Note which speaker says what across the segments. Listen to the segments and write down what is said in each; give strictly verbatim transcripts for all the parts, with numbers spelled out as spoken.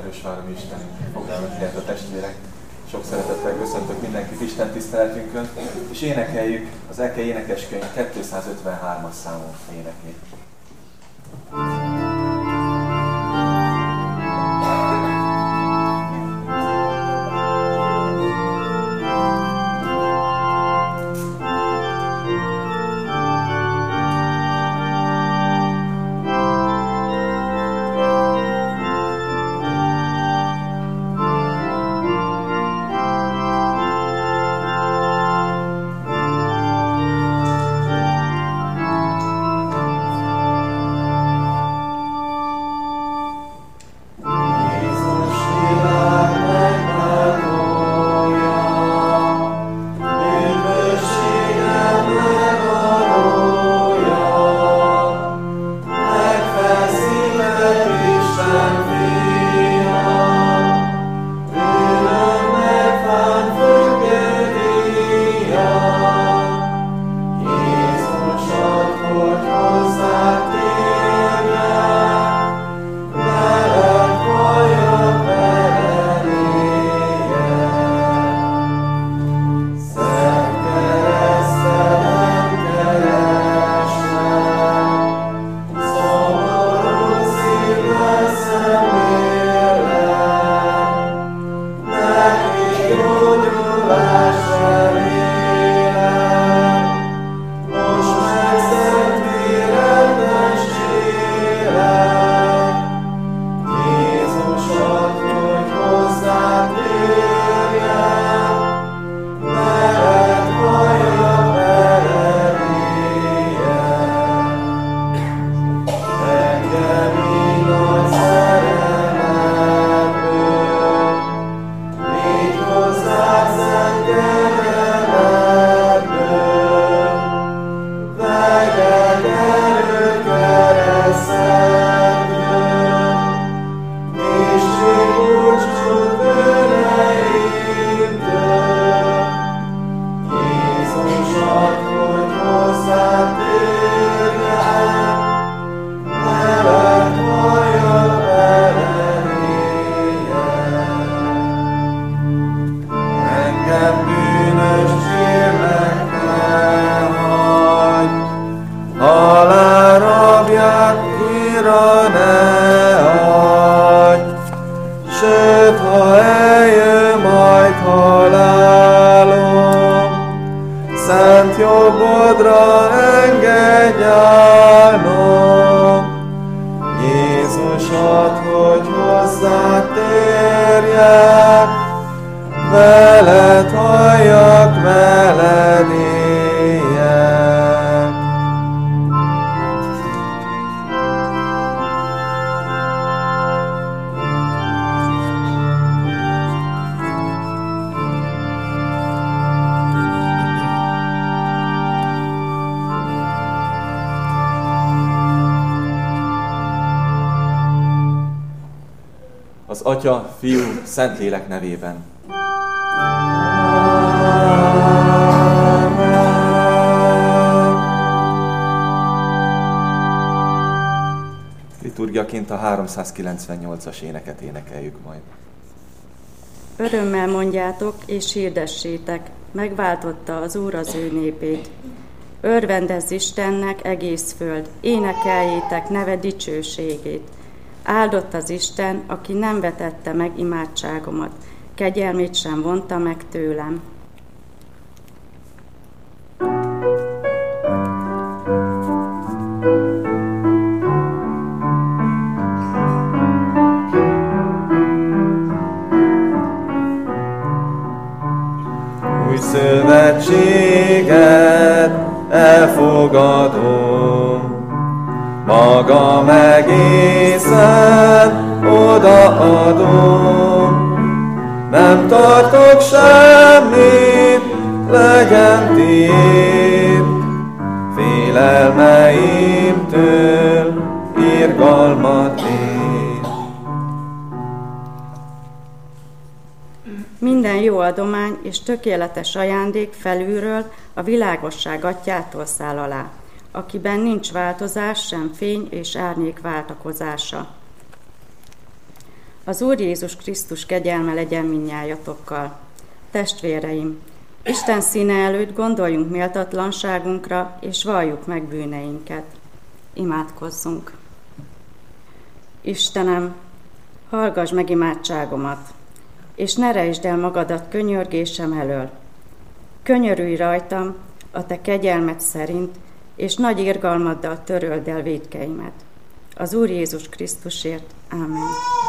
Speaker 1: erős valami Istenünk, fogalmat ilyet a testvérek. Sok szeretettel köszöntök mindenkit Isten tiszteletünkön, és énekeljük az Eke énekeskönyv kétszázötvenhármas számú énekét. Az Atya, Fiú, Szentlélek nevében. Liturgiaként a háromszázkilencvennyolcas éneket énekeljük majd.
Speaker 2: Örömmel mondjátok és hirdessétek, megváltotta az Úr az ő népét. Örvendezz Istennek egész föld, énekeljétek neve dicsőségét. Áldott az Isten, aki nem vetette meg imádságomat, kegyelmét sem vonta meg tőlem.
Speaker 3: Új szövetséget elfogadom, magam egészen odaadom, nem tartok semmit, legyen tiéd, félelmeimtől irgalmat ér.
Speaker 2: Minden jó adomány és tökéletes ajándék felülről a világosság atyától száll alá, akiben nincs változás, sem fény és árnyék váltakozása. Az Úr Jézus Krisztus kegyelme legyen mindnyájatokkal. Testvéreim, Isten színe előtt gondoljunk méltatlanságunkra, és valljuk meg bűneinket. Imádkozzunk. Istenem, hallgass meg imádságomat, és ne rejtsd el magadat könyörgésem elől. Könyörülj rajtam a te kegyelmed szerint, és nagy irgalmaddal töröld el vétkeimet. Az Úr Jézus Krisztusért. Ámen.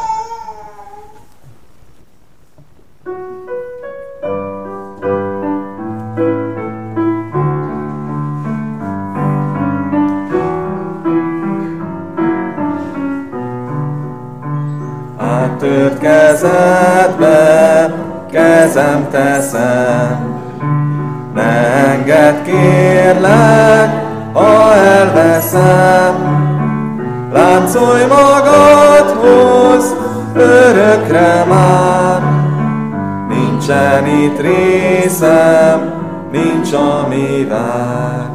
Speaker 3: Áttört kezedbe kezem teszem, ne engedd kérlek, ha elveszem. Láncolj magadhoz, örökre már, nincsen itt részem, nincs ami vár.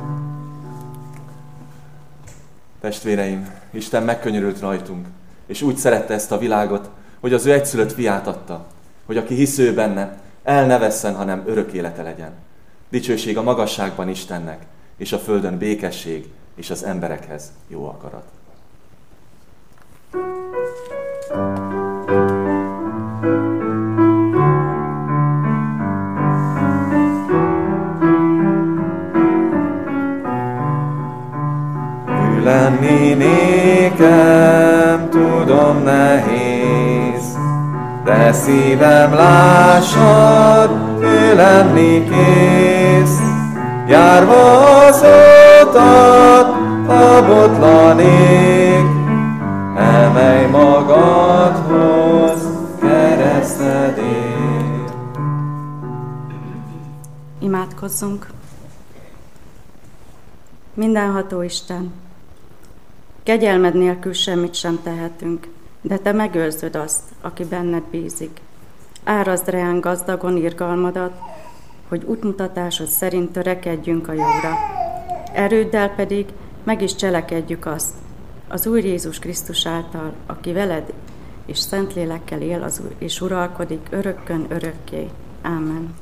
Speaker 1: Testvéreim, Isten megkönyörült rajtunk, és úgy szerette ezt a világot, hogy az ő egyszülött fiát adta, hogy aki hisz ő benne, el ne vesszen, hanem örök élete legyen. Dicsőség a magasságban Istennek, és a földön békesség, és az emberekhez jó akarat.
Speaker 3: Ő lenni nékem, tudom nehéz, de szívem lássad, ő lenni kész. Járva az utat, a botlanék, emelj magadhoz keresztedért.
Speaker 2: Imádkozzunk. Mindenható Isten, kegyelmed nélkül semmit sem tehetünk, de te megőrzöd azt, aki benned bízik. Árazd reánk gazdagon irgalmadat, hogy útmutatásod szerint törekedjünk a jóra. Erőddel pedig meg is cselekedjük azt, az Úr Jézus Krisztus által, aki veled és Szentlélekkel él az Úr, és uralkodik örökkön örökké. Ámen.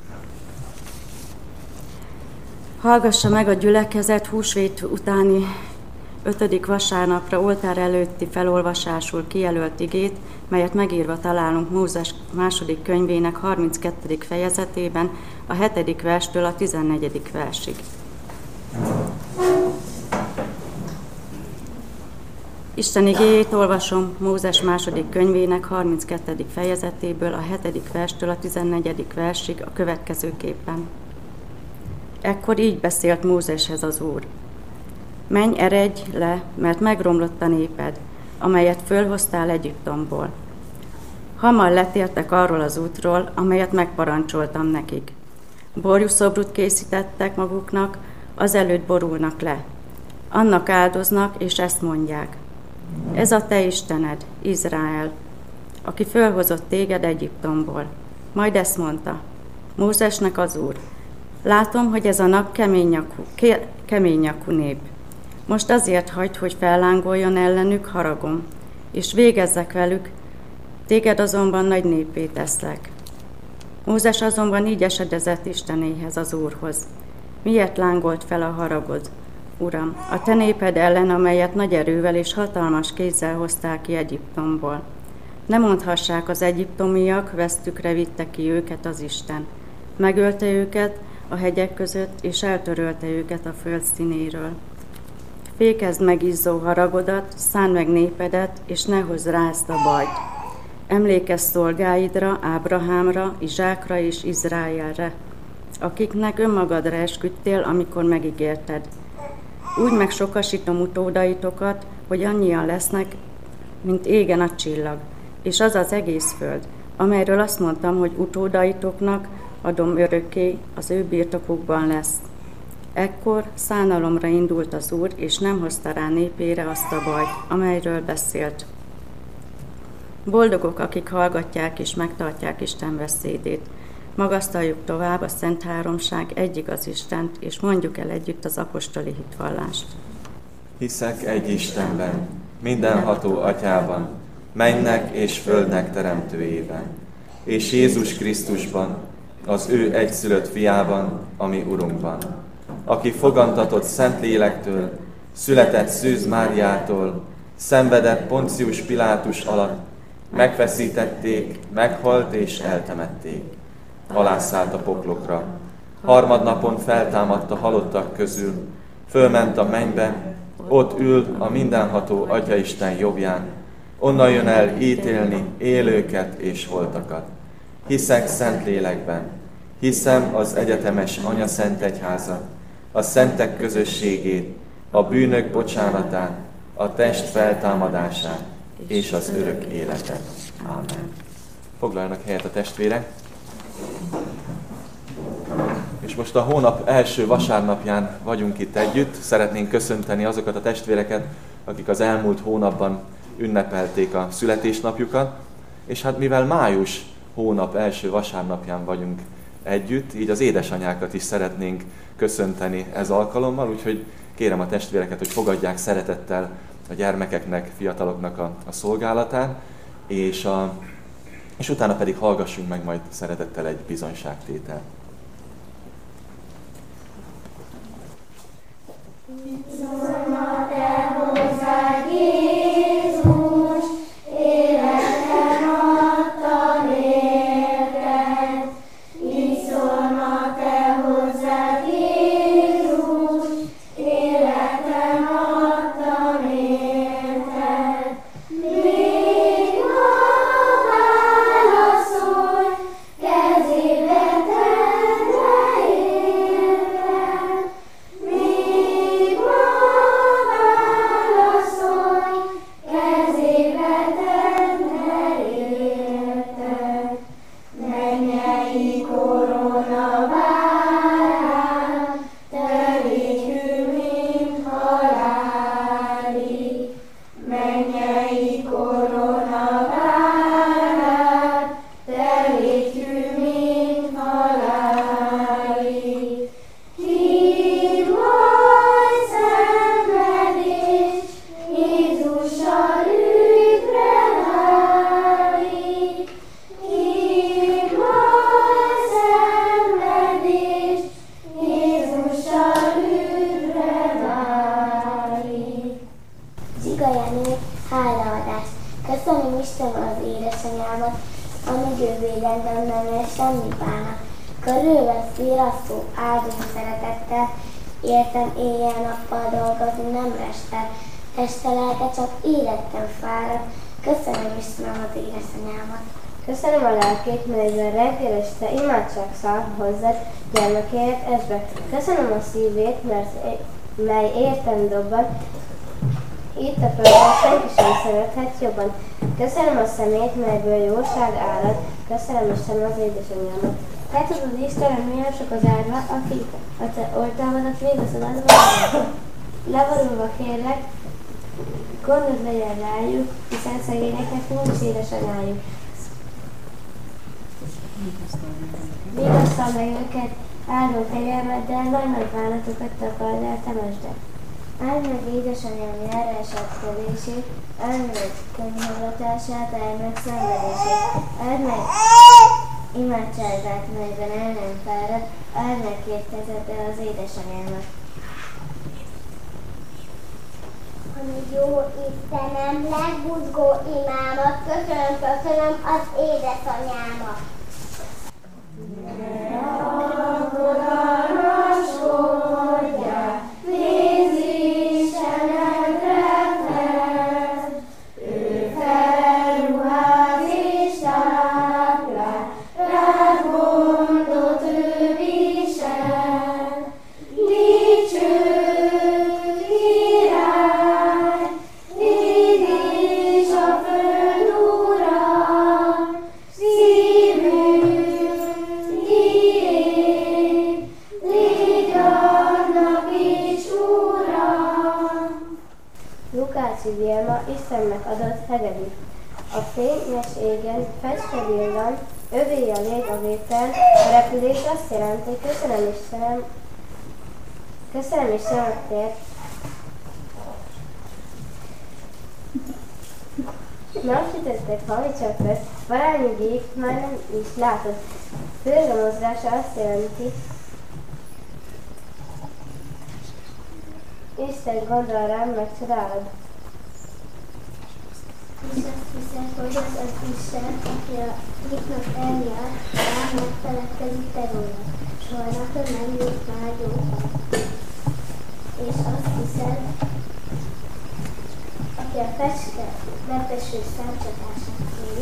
Speaker 2: Hallgassa meg a gyülekezet húsvét utáni ötödik vasárnapra oltár előtti felolvasásul kijelölt igét, melyet megírva találunk Mózes második könyvének harminckettedik fejezetében, a hetedik verstől a tizennegyedik versig. Isten igéjét olvasom Mózes második könyvének harminckettedik fejezetéből, a hetedik verstől a tizennegyedik versig a következőképpen. Ekkor így beszélt Mózeshez az Úr. Menj, eredj le, mert megromlott a néped, amelyet fölhoztál Egyiptomból. Hamar letértek arról az útról, amelyet megparancsoltam nekik. Borjuszobrut készítettek maguknak, azelőtt borulnak le. Annak áldoznak, és ezt mondják. Ez a te Istened, Izrael, aki fölhozott téged Egyiptomból. Majd ezt mondta Mózesnek az Úr. Látom, hogy ez a nap kemény nyakú, ké, kemény nyakú nép. Most azért hagyd, hogy fellángoljon ellenük haragom, és végezzek velük, téged azonban nagy néppé teszlek. Mózes azonban így esedezett Istenéhez, az Úrhoz. Miért lángolt fel a haragod, Uram, a te néped ellen, amelyet nagy erővel és hatalmas kézzel hoztál ki Egyiptomból? Ne mondhassák az egyiptomiak, vesztükre vitte ki őket az Isten. Megölte őket a hegyek között, és eltörölte őket a föld színéről. Fékezd meg izzó haragodat, szánd meg népedet, és ne hozz rá ezt a bajt. Emlékezz szolgáidra, Ábrahámra, Izsákra és Izraelre, akiknek önmagadra esküdtél, amikor megígérted. Úgy megsokasítom utódaitokat, hogy annyian lesznek, mint égen a csillag, és az az egész föld, amelyről azt mondtam, hogy utódaitoknak adom örökké, az ő birtokukban lesz. Ekkor szánalomra indult az Úr, és nem hozta rá népére azt a bajt, amelyről beszélt. Boldogok, akik hallgatják és megtartják Isten beszédét. Magasztaljuk tovább a Szent Háromság egy igaz Istent, és mondjuk el együtt az apostoli hitvallást.
Speaker 1: Hiszek egy Istenben, mindenható Atyában, mennek és földnek teremtőjében, és Jézus Krisztusban, az ő egyszülött fiában, ami Urunkban, aki fogantatott Szentlélektől, született Szűz Máriától, szenvedett Poncius Pilátus alatt, megfeszítették, meghalt és eltemették. Alászállt a poklokra. Harmadnapon feltámadt a halottak közül, fölment a mennybe, ott ül a mindenható Atyaisten jobbján, onnan jön el ítélni élőket és holtakat. Hiszek Szentlélekben, hiszem az egyetemes Anyaszentegyházat, a szentek közösségét, a bűnök bocsánatát, a test feltámadását és az örök életet. Ámen. Foglaljanak helyet a testvérek. És most a hónap első vasárnapján vagyunk itt együtt. Szeretnénk köszönteni azokat a testvéreket, akik az elmúlt hónapban ünnepelték a születésnapjukat. És hát mivel május hónap első vasárnapján vagyunk együtt, így az édesanyákat is szeretnénk köszönteni ez alkalommal, úgyhogy kérem a testvéreket, hogy fogadják szeretettel a gyermekeknek, fiataloknak a, a szolgálatát, és, a, és utána pedig hallgassunk meg majd szeretettel egy bizonyságtételt.
Speaker 4: Köszönöm a lelkét, melyből reggel este imádság száll hozzád gyermekéért esbe. Köszönöm a szívét, mert, mely értem dobban, itt a földön senki sem szerethet jobban. Köszönöm a szemét, melyből jóság árad. Köszönöm Istenem az édesanyámat. Te tudod, Istenem, milyen sok az árva, aki a te oltalmadat végezed adva. Leborulva kérlek, gondod legyen rájuk, hiszen szegényeknek nincs édesanyájuk. Vigasztal meg őket, áldó kegyelmeddel, nagy-nagy bánatokat takard el, temesd el. Áld meg édesanyám járra esetkedését, áld meg könyvhallgatását, áld meg szenvedését, áld meg imádságát, melyben el nem fárad, áld meg két kezeddel az édesanyámat.
Speaker 5: Ami jó Istenem, legbuzgó imámat, köszönöm, köszönöm az édesanyámat.
Speaker 4: Istennek adott hegedű. A fényes égen fecske villan, övé a lég a vétel, a repülés azt jelenti, köszönöm Istenem, köszönöm Istenemért. Napsütöttek havicsapot, valami gép már nem is látott. Főleg a mozgása azt jelenti, Isten gondol rám, meg csodálod.
Speaker 5: És azt hiszed, hogy az az Isten, aki a gépnak eljár, rám megfeledkezik te rólad. Soha neked nem jut már gyógyat. És azt hiszed, aki a fecske megteső számcsatását kéri,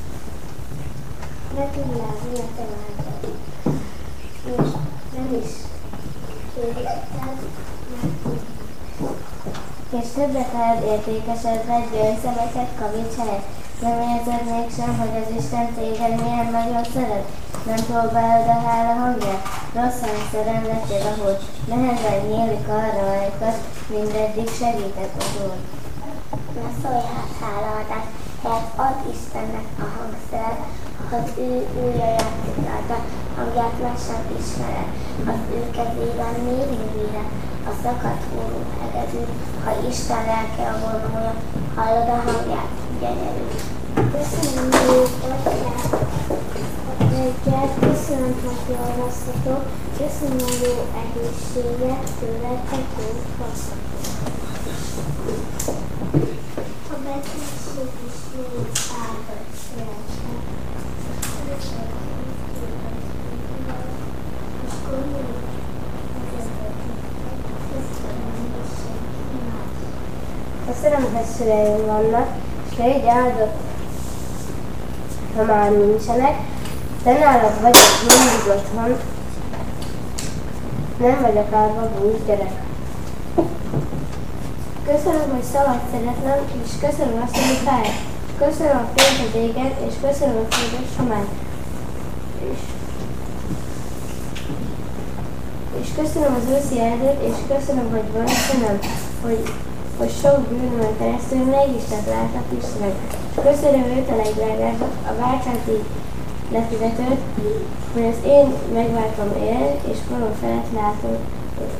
Speaker 5: ne tudnál a te vágyad. És nem is kéri, tehát megtudni. És többet lehet értékesed vagy gyöngyszemeket kavics helyett. Nem érzed mégsem, hogy az Isten téged milyen nagyon szeret? Nem próbálod a hála hangját? Rossz hangszeren lettél, ahol nehezen nyílik arra ajkat, mindeddig segített az Úr.
Speaker 6: Ne szólj hát hálaadás, helyett add Istennek a hangszert, az ő újra játszik rajta, hangját meg sem ismered, az ő kezében még rövidre, a szakadt hóró hegedű, ha Isten lelke a vonója, hallod a hangját, gyönyörű.
Speaker 5: Köszönöm, jó atyát, reggelt, köszönöm, hogy olvasztatok, köszönöm a jó egészséget, tőletek jó faszatot.
Speaker 6: A betegség is még áldott szélesen. És gondolj,
Speaker 4: Köszönöm, hogy szüleim vannak, és légy áldott, ha már nincsenek, de nálad vagyok mindig otthon, nem vagyok árva bújt gyerek. Köszönöm, hogy szabad szeretlem, és köszönöm azt, hogy fáj. Köszönöm a fényt az égen, és köszönöm a földet somány. És, és köszönöm az őszi erdőt, és köszönöm, hogy van Istenem, hogy, hogy sok bűnömen keresztül mégis látlak Istenem. És köszönöm őt a legdrágábbat, a váltsáti lefizetőt, hogy az én megváltom él, és korom felett látom őt.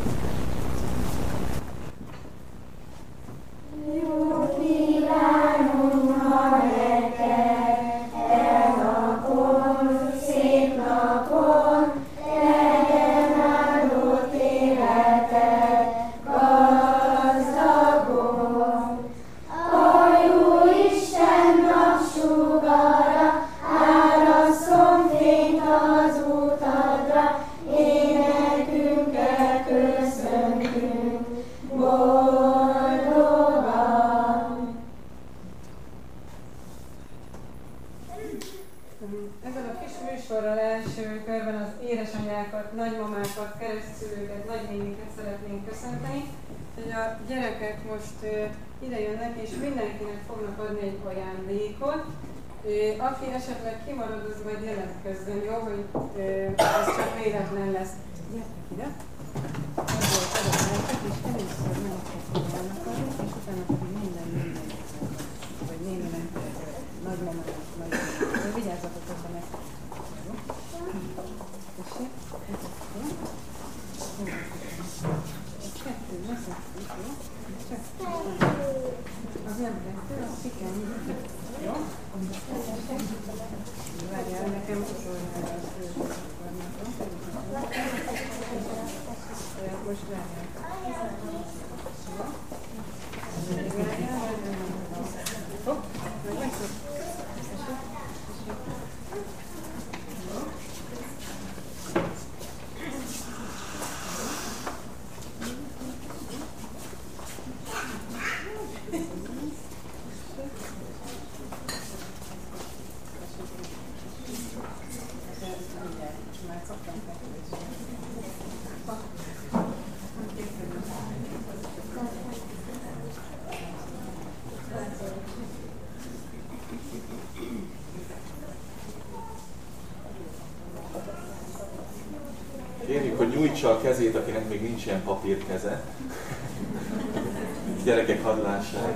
Speaker 7: Ezen a kis műsorral első körben az édesanyákat, nagymamákat, keresztszülőket, nagynéniket szeretnénk köszönteni. Hogy a gyerekek most uh, ide jönnek, és mindenkinek fognak adni egy ajándékot. Uh, aki esetleg kimarad, az majd jelentkezzen, jó? Hogy uh, ez csak véletlen lesz. Gyertek ide! Ebből adok és először meg akarnak adni, és utána pedig minden mindenkinek adni. Vagy néninek, nagymamának, nagymamának. Vigyázzatok közben ezt. Tessék, ez jó. Kettő, leszettük, jó? Kettő. Az nem kettő, az fiken. Jó? Várjál, nekem utoljára az őzőt akarnak. Most várjál. Jó? Várjál, várjál. Hopp, meg megszok.
Speaker 1: Kérjük, hogy nyújtsa a kezét, akinek még nincs ilyen papírkeze. Gyerekek, hadd lássák.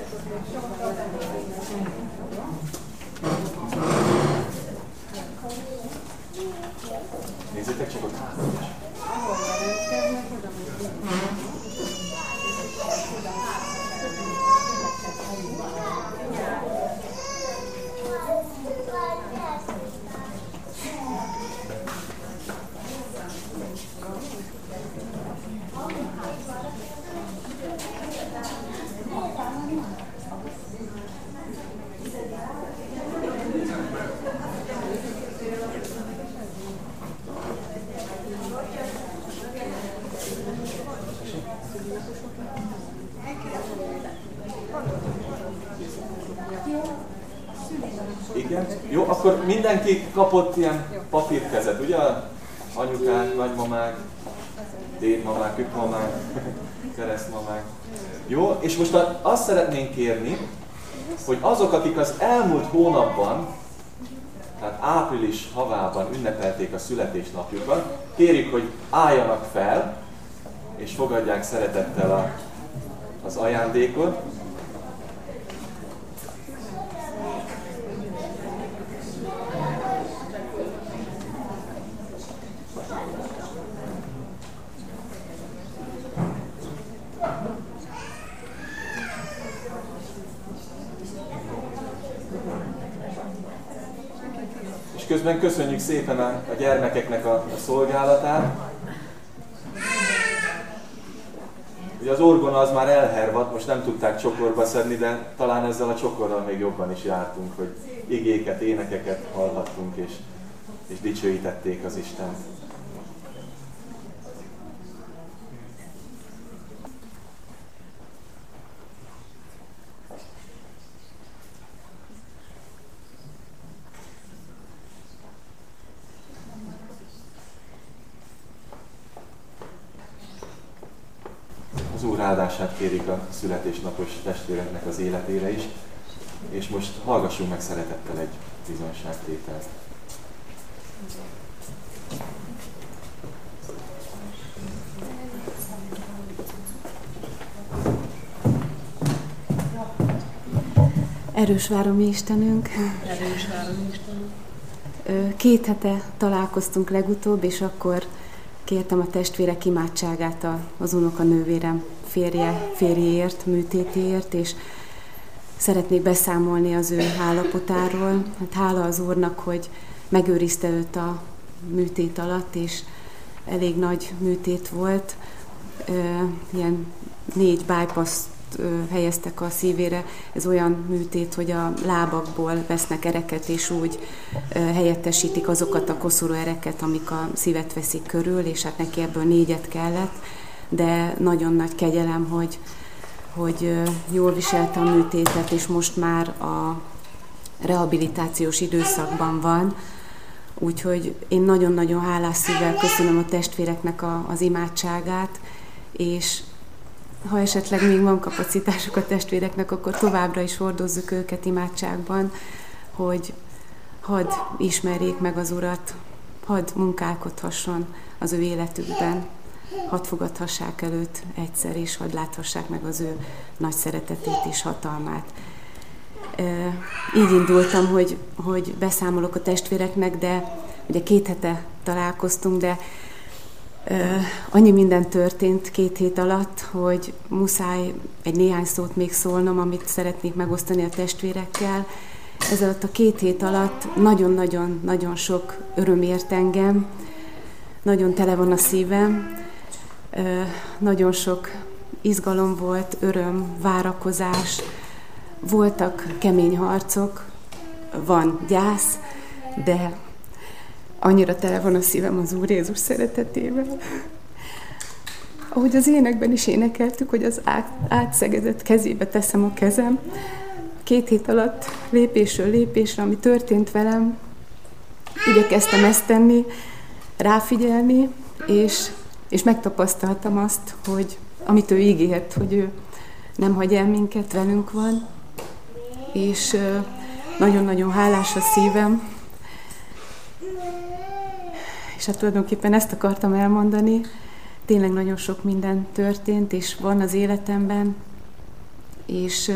Speaker 1: Nézzétek csak ott hátul is. Jó, akkor mindenki kapott ilyen papírkezet, ugye? Anyukák, nagymamák, dédmamák, kükmamák, keresztmamák. Jó, és most azt szeretnénk kérni, hogy azok, akik az elmúlt hónapban, tehát április havában ünnepelték a születésnapjukat, kérjük, hogy álljanak fel, és fogadják szeretettel a, az ajándékot. És közben köszönjük szépen a, a gyermekeknek a, a szolgálatát. Ugye az orgona az már elhervadt, most nem tudták csokorba szedni, de talán ezzel a csokorral még jobban is jártunk, hogy igéket, énekeket hallhattunk, és, és dicsőítették az Istent. Az Úr áldását kérik a születésnapos testvéreknek az életére is, és most hallgassunk meg szeretettel egy bizonyságtételt.
Speaker 8: Erős vár a mi Istenünk.
Speaker 9: Erős vár a mi Istenünk.
Speaker 8: Két hete találkoztunk legutóbb, és akkor kértem a testvérek imádságát az unokanővérem férje, férjéért, műtétéért, és szeretnék beszámolni az ő állapotáról. Hát hála az Úrnak, hogy megőrizte őt a műtét alatt, és elég nagy műtét volt. Ilyen négy bypass helyeztek a szívére. Ez olyan műtét, hogy a lábakból vesznek ereket, és úgy helyettesítik azokat a koszorú ereket, amik a szívet veszik körül, és hát neki ebből négyet kellett, de nagyon nagy kegyelem, hogy, hogy jól viselte a műtétet, és most már a rehabilitációs időszakban van. Úgyhogy én nagyon-nagyon hálás szívvel köszönöm a testvéreknek a, az imádságát, és ha esetleg még van kapacitásuk a testvéreknek, akkor továbbra is hordozzuk őket imádságban, hogy hadd ismerjék meg az Urat, hadd munkálkodhasson az ő életükben, hadd fogadhassák el őt egyszer, és hadd láthassák meg az ő nagy szeretetét és hatalmát. Így indultam, hogy, hogy beszámolok a testvéreknek, de ugye két hete találkoztunk, de Uh, annyi minden történt két hét alatt, hogy muszáj egy néhány szót még szólnom, amit szeretnék megosztani a testvérekkel. Ez alatt a két hét alatt nagyon-nagyon-nagyon sok öröm ért engem, nagyon tele van a szívem, uh, nagyon sok izgalom volt, öröm, várakozás, voltak kemény harcok, van gyász, de annyira tele van a szívem az Úr Jézus szeretetével. Ahogy az énekben is énekeltük, hogy az át, átszegezett kezébe teszem a kezem. Két hét alatt lépésről lépésre, ami történt velem, igyekeztem ezt tenni, ráfigyelni, és, és megtapasztaltam azt, hogy amit ő ígért, hogy ő nem hagy el minket, velünk van, és nagyon-nagyon hálás a szívem. És hát tulajdonképpen ezt akartam elmondani. Tényleg nagyon sok minden történt, és van az életemben, és,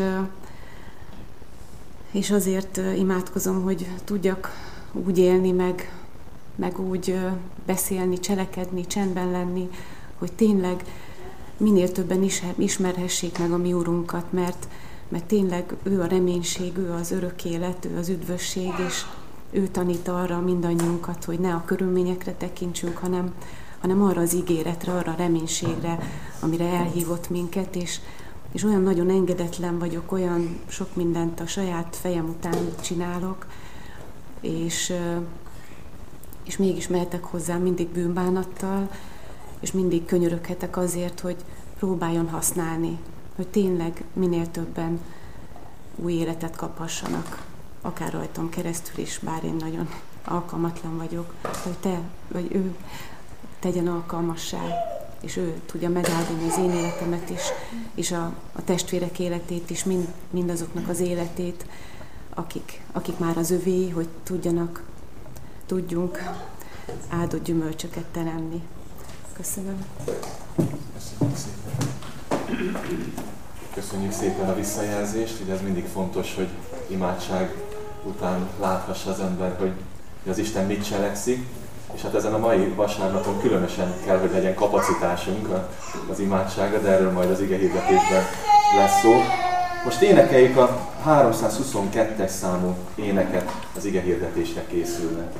Speaker 8: és azért imádkozom, hogy tudjak úgy élni, meg, meg úgy beszélni, cselekedni, csendben lenni, hogy tényleg minél többen ismerhessék meg a mi Urunkat, mert, mert tényleg ő a reménység, ő az örök élet, ő az üdvösség, és ő tanít arra mindannyiunkat, hogy ne a körülményekre tekintsünk, hanem, hanem arra az ígéretre, arra a reménységre, amire elhívott minket, és, és olyan nagyon engedetlen vagyok, olyan sok mindent a saját fejem után csinálok, és, és mégis mehetek hozzá mindig bűnbánattal, és mindig könyöröghetek azért, hogy próbáljon használni, hogy tényleg minél többen új életet kaphassanak. akár rajtam keresztül is, bár én nagyon alkalmatlan vagyok, hogy te, vagy ő tegyen alkalmassá, és ő tudja megáldani az én életemet is, és a, a testvérek életét is, mind, mindazoknak az életét, akik, akik már az övé, hogy tudjanak, tudjunk áldott gyümölcsöket teremni. Köszönöm.
Speaker 1: Köszönjük szépen. Köszönjük szépen a visszajelzést, ugye ez mindig fontos, hogy imádság után láthassa az ember, hogy az Isten mit cselekszik, és hát ezen a mai vasárnapon különösen kell, hogy legyen kapacitásunk az imádságra, de erről majd az igehirdetésben lesz szó. Most énekeljük a háromszázhuszonkettes számú éneket, az igehirdetésre készülve.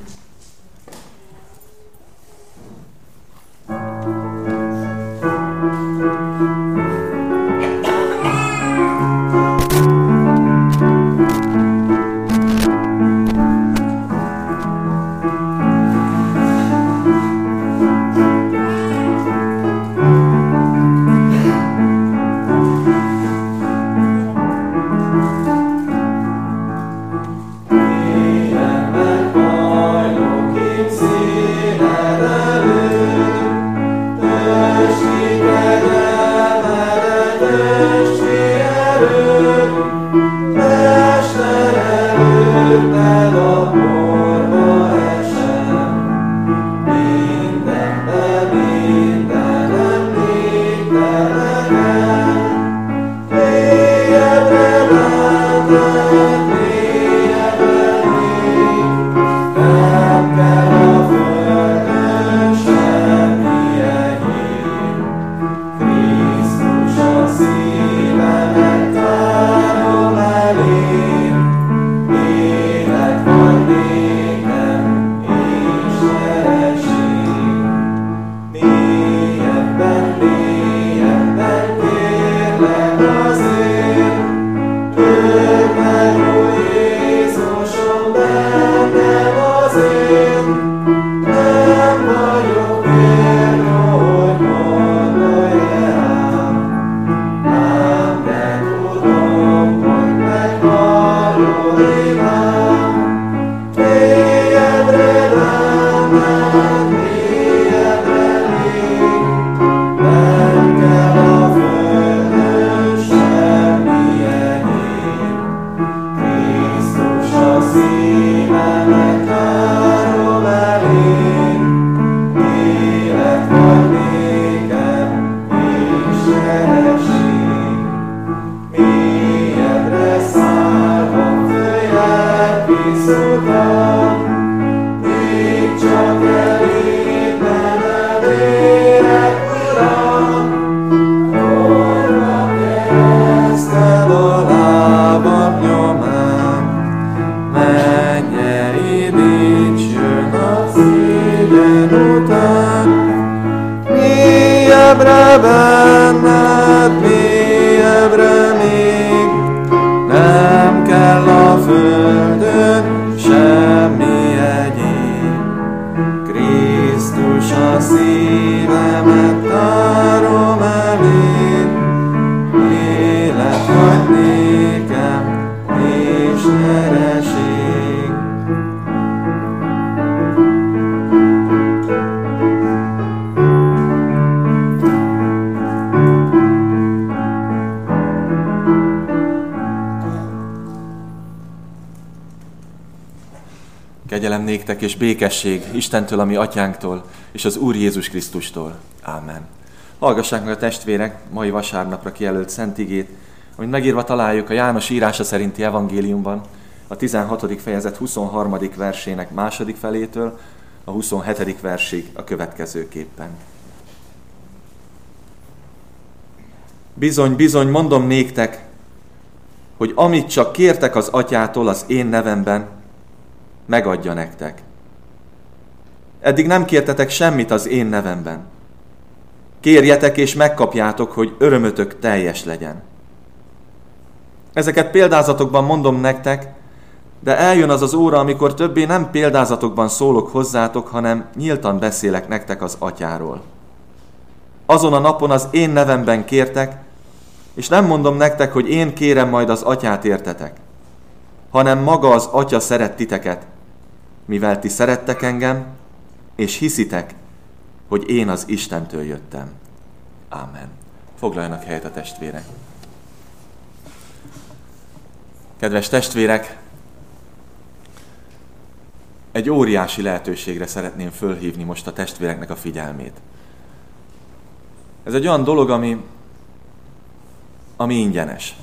Speaker 1: Kegyelem néktek és békesség Istentől, a mi atyánktól, és az Úr Jézus Krisztustól. Ámen. Hallgassák meg a testvérek mai vasárnapra kijelölt szent igét, amit megírva találjuk a János írása szerinti evangéliumban, a tizenhatodik fejezet huszonharmadik versének második felétől a huszonhetedik versig a következőképpen. Bizony, bizony, mondom néktek, hogy amit csak kértek az atyától az én nevemben, megadja nektek. Eddig nem kértetek semmit az én nevemben. Kérjetek és megkapjátok, hogy örömötök teljes legyen. Ezeket példázatokban mondom nektek, de eljön az az óra, amikor többé nem példázatokban szólok hozzátok, hanem nyíltan beszélek nektek az atyáról. Azon a napon az én nevemben kértek, és nem mondom nektek, hogy én kérem majd az atyát értetek, hanem maga az Atya szeret titeket, mivel ti szerettek engem, és hiszitek, hogy én az Istentől jöttem. Ámen. Foglaljanak helyet a testvérek. Kedves testvérek, egy óriási lehetőségre szeretném fölhívni most a testvéreknek a figyelmét. Ez egy olyan dolog, ami, ami ingyenes,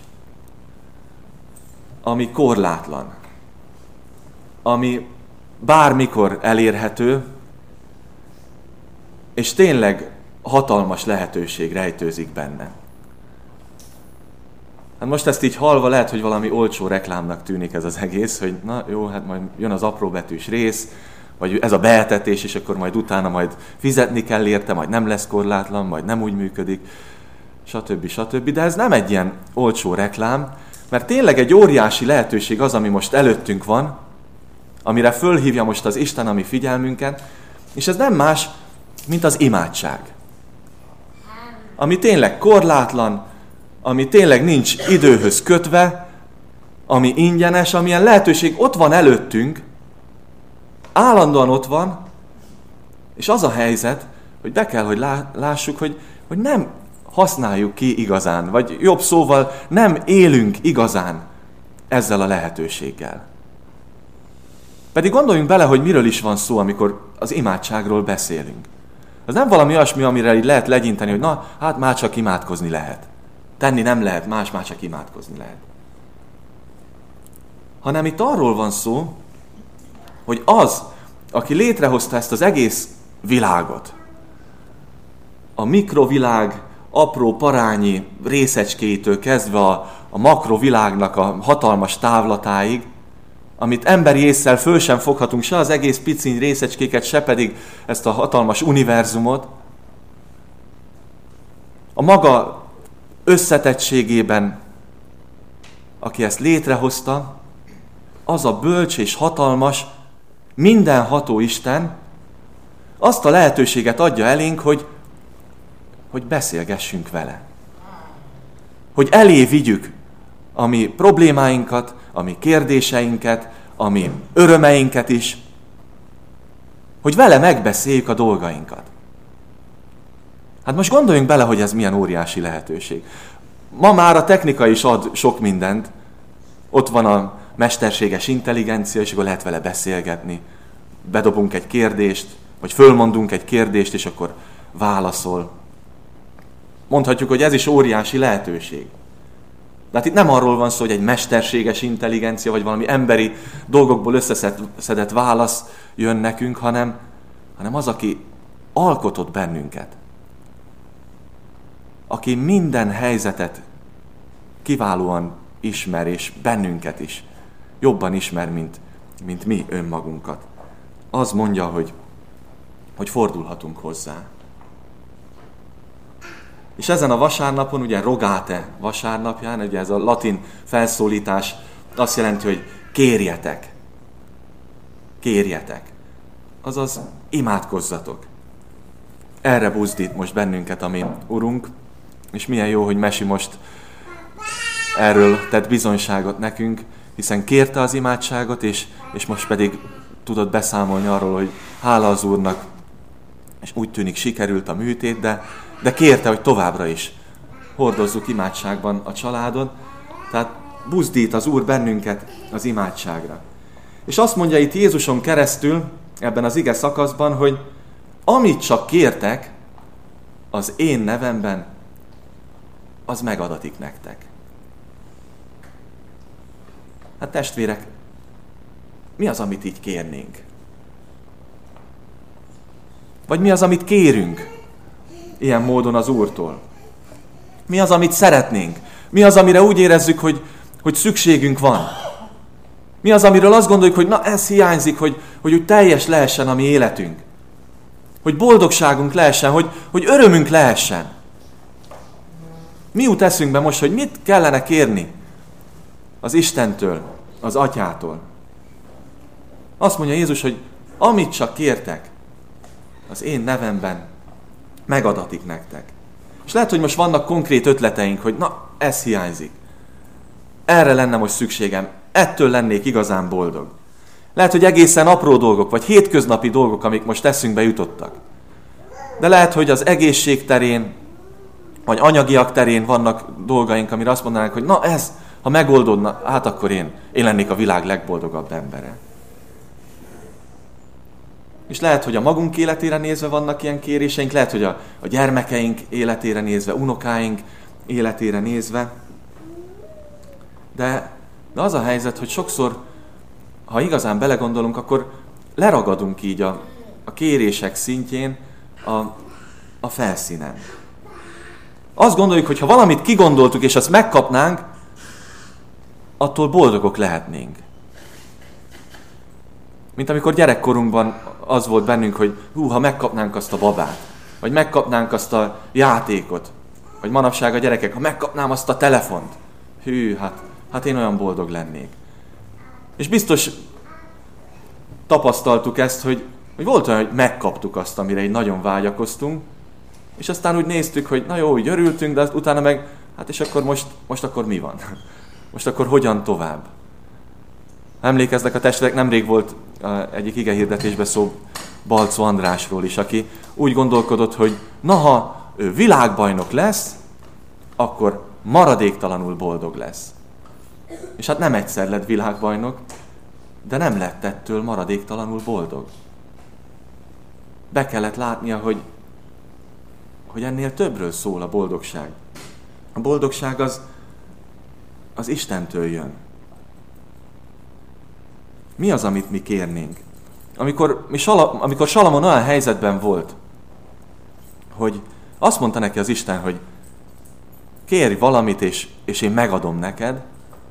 Speaker 1: ami korlátlan, ami bármikor elérhető, és tényleg hatalmas lehetőség rejtőzik benne. Hát most ezt így hallva lehet, hogy valami olcsó reklámnak tűnik ez az egész, hogy na jó, hát majd jön az apróbetűs rész, vagy ez a beetetés, és akkor majd utána majd fizetni kell érte, majd nem lesz korlátlan, majd nem úgy működik, stb. stb. De ez nem egy ilyen olcsó reklám, mert tényleg egy óriási lehetőség az, ami most előttünk van, amire fölhívja most az Isten a mi figyelmünket, és ez nem más, mint az imádság. Ami tényleg korlátlan, ami tényleg nincs időhöz kötve, ami ingyenes, amilyen lehetőség ott van előttünk, állandóan ott van, és az a helyzet, hogy be kell, hogy lássuk, hogy, hogy nem használjuk ki igazán, vagy jobb szóval nem élünk igazán ezzel a lehetőséggel. Pedig gondoljunk bele, hogy miről is van szó, amikor az imádságról beszélünk. Az nem valami olyasmi, amire így lehet legyinteni, hogy na, hát már csak imádkozni lehet. Tenni nem lehet, más már csak imádkozni lehet. Hanem itt arról van szó, hogy az, aki létrehozta ezt az egész világot, a mikrovilág apró parányi részecskéitől kezdve a, a makrovilágnak a hatalmas távlatáig, amit emberi ésszel föl sem foghatunk, se az egész piciny részecskéket, se pedig ezt a hatalmas univerzumot, a maga összetettségében, aki ezt létrehozta, az a bölcs és hatalmas, mindenható Isten azt a lehetőséget adja elénk, hogy, hogy beszélgessünk vele. Hogy elé vigyük a mi problémáinkat, a mi kérdéseinket, a mi örömeinket is, hogy vele megbeszéljük a dolgainkat. Hát most gondoljunk bele, hogy ez milyen óriási lehetőség. Ma már a technika is ad sok mindent. Ott van a mesterséges intelligencia, és akkor lehet vele beszélgetni. Bedobunk egy kérdést, vagy fölmondunk egy kérdést, és akkor válaszol. Mondhatjuk, hogy ez is óriási lehetőség. De hát itt nem arról van szó, hogy egy mesterséges intelligencia, vagy valami emberi dolgokból összeszedett válasz jön nekünk, hanem, hanem az, aki alkotott bennünket. Aki minden helyzetet kiválóan ismer, és bennünket is jobban ismer, mint, mint mi önmagunkat. Az mondja, hogy, hogy fordulhatunk hozzá. És ezen a vasárnapon, ugye Rogate vasárnapján, ugye ez a latin felszólítás azt jelenti, hogy kérjetek. Kérjetek. Azaz imádkozzatok. Erre buzdít most bennünket a mi Urunk, és milyen jó, hogy Mesi most erről tett bizonyságot nekünk, hiszen kérte az imádságot, és, és most pedig tudott beszámolni arról, hogy hála az Úrnak, és úgy tűnik sikerült a műtét, de, de kérte, hogy továbbra is hordozzuk imádságban a családon, tehát buzdít az Úr bennünket az imádságra. És azt mondja itt Jézuson keresztül, ebben az ige szakaszban, hogy amit csak kértek az én nevemben, az megadatik nektek. Hát testvérek, mi az, amit így kérnénk? Vagy mi az, amit kérünk ilyen módon az Úrtól? Mi az, amit szeretnénk? Mi az, amire úgy érezzük, hogy, hogy szükségünk van? Mi az, amiről azt gondoljuk, hogy na ez hiányzik, hogy, hogy úgy teljes lehessen a mi életünk? Hogy boldogságunk lehessen, hogy, hogy örömünk lehessen? Mi jut eszünkbe most, hogy mit kellene kérni az Istentől, az Atyától? Azt mondja Jézus, hogy amit csak kértek az én nevemben, megadatik nektek. És lehet, hogy most vannak konkrét ötleteink, hogy na, ez hiányzik. Erre lenne most szükségem. ettől lennék igazán boldog. Lehet, hogy egészen apró dolgok, vagy hétköznapi dolgok, amik most eszünkbe jutottak. De lehet, hogy az egészség terén, vagy anyagiak terén vannak dolgaink, amire azt mondanánk, hogy na ez, ha megoldódna, hát akkor én, én lennék a világ legboldogabb embere. És lehet, hogy a magunk életére nézve vannak ilyen kéréseink, lehet, hogy a, a gyermekeink életére nézve, unokáink életére nézve. De, de az a helyzet, hogy sokszor, ha igazán belegondolunk, akkor leragadunk így a, a kérések szintjén a, a felszínen. Azt gondoljuk, hogy ha valamit kigondoltuk, és azt megkapnánk, attól boldogok lehetnénk. Mint amikor gyerekkorunkban az volt bennünk, hogy hú, ha megkapnánk azt a babát, vagy megkapnánk azt a játékot, vagy manapság a gyerekek, ha megkapnám azt a telefont, hű, hát, hát én olyan boldog lennék. És biztos tapasztaltuk ezt, hogy, hogy volt olyan, hogy megkaptuk azt, amire így nagyon vágyakoztunk, és aztán úgy néztük, hogy na jó, úgy örültünk, de azt utána meg, hát és akkor most, most akkor mi van? Most akkor hogyan tovább? Emlékeznek a testvérek, nemrég volt egyik igehirdetésben szó Balczó Andrásról is, aki úgy gondolkodott, hogy na ha ő világbajnok lesz, akkor maradéktalanul boldog lesz. És hát nem egyszer lett világbajnok, de nem lett ettől maradéktalanul boldog. Be kellett látnia, hogy, hogy ennél többről szól a boldogság. A boldogság az, az Istentől jön. Mi az, amit mi kérnénk? Amikor, mi Sala, amikor Salamon olyan helyzetben volt, hogy azt mondta neki az Isten, hogy kérj valamit, és, és én megadom neked,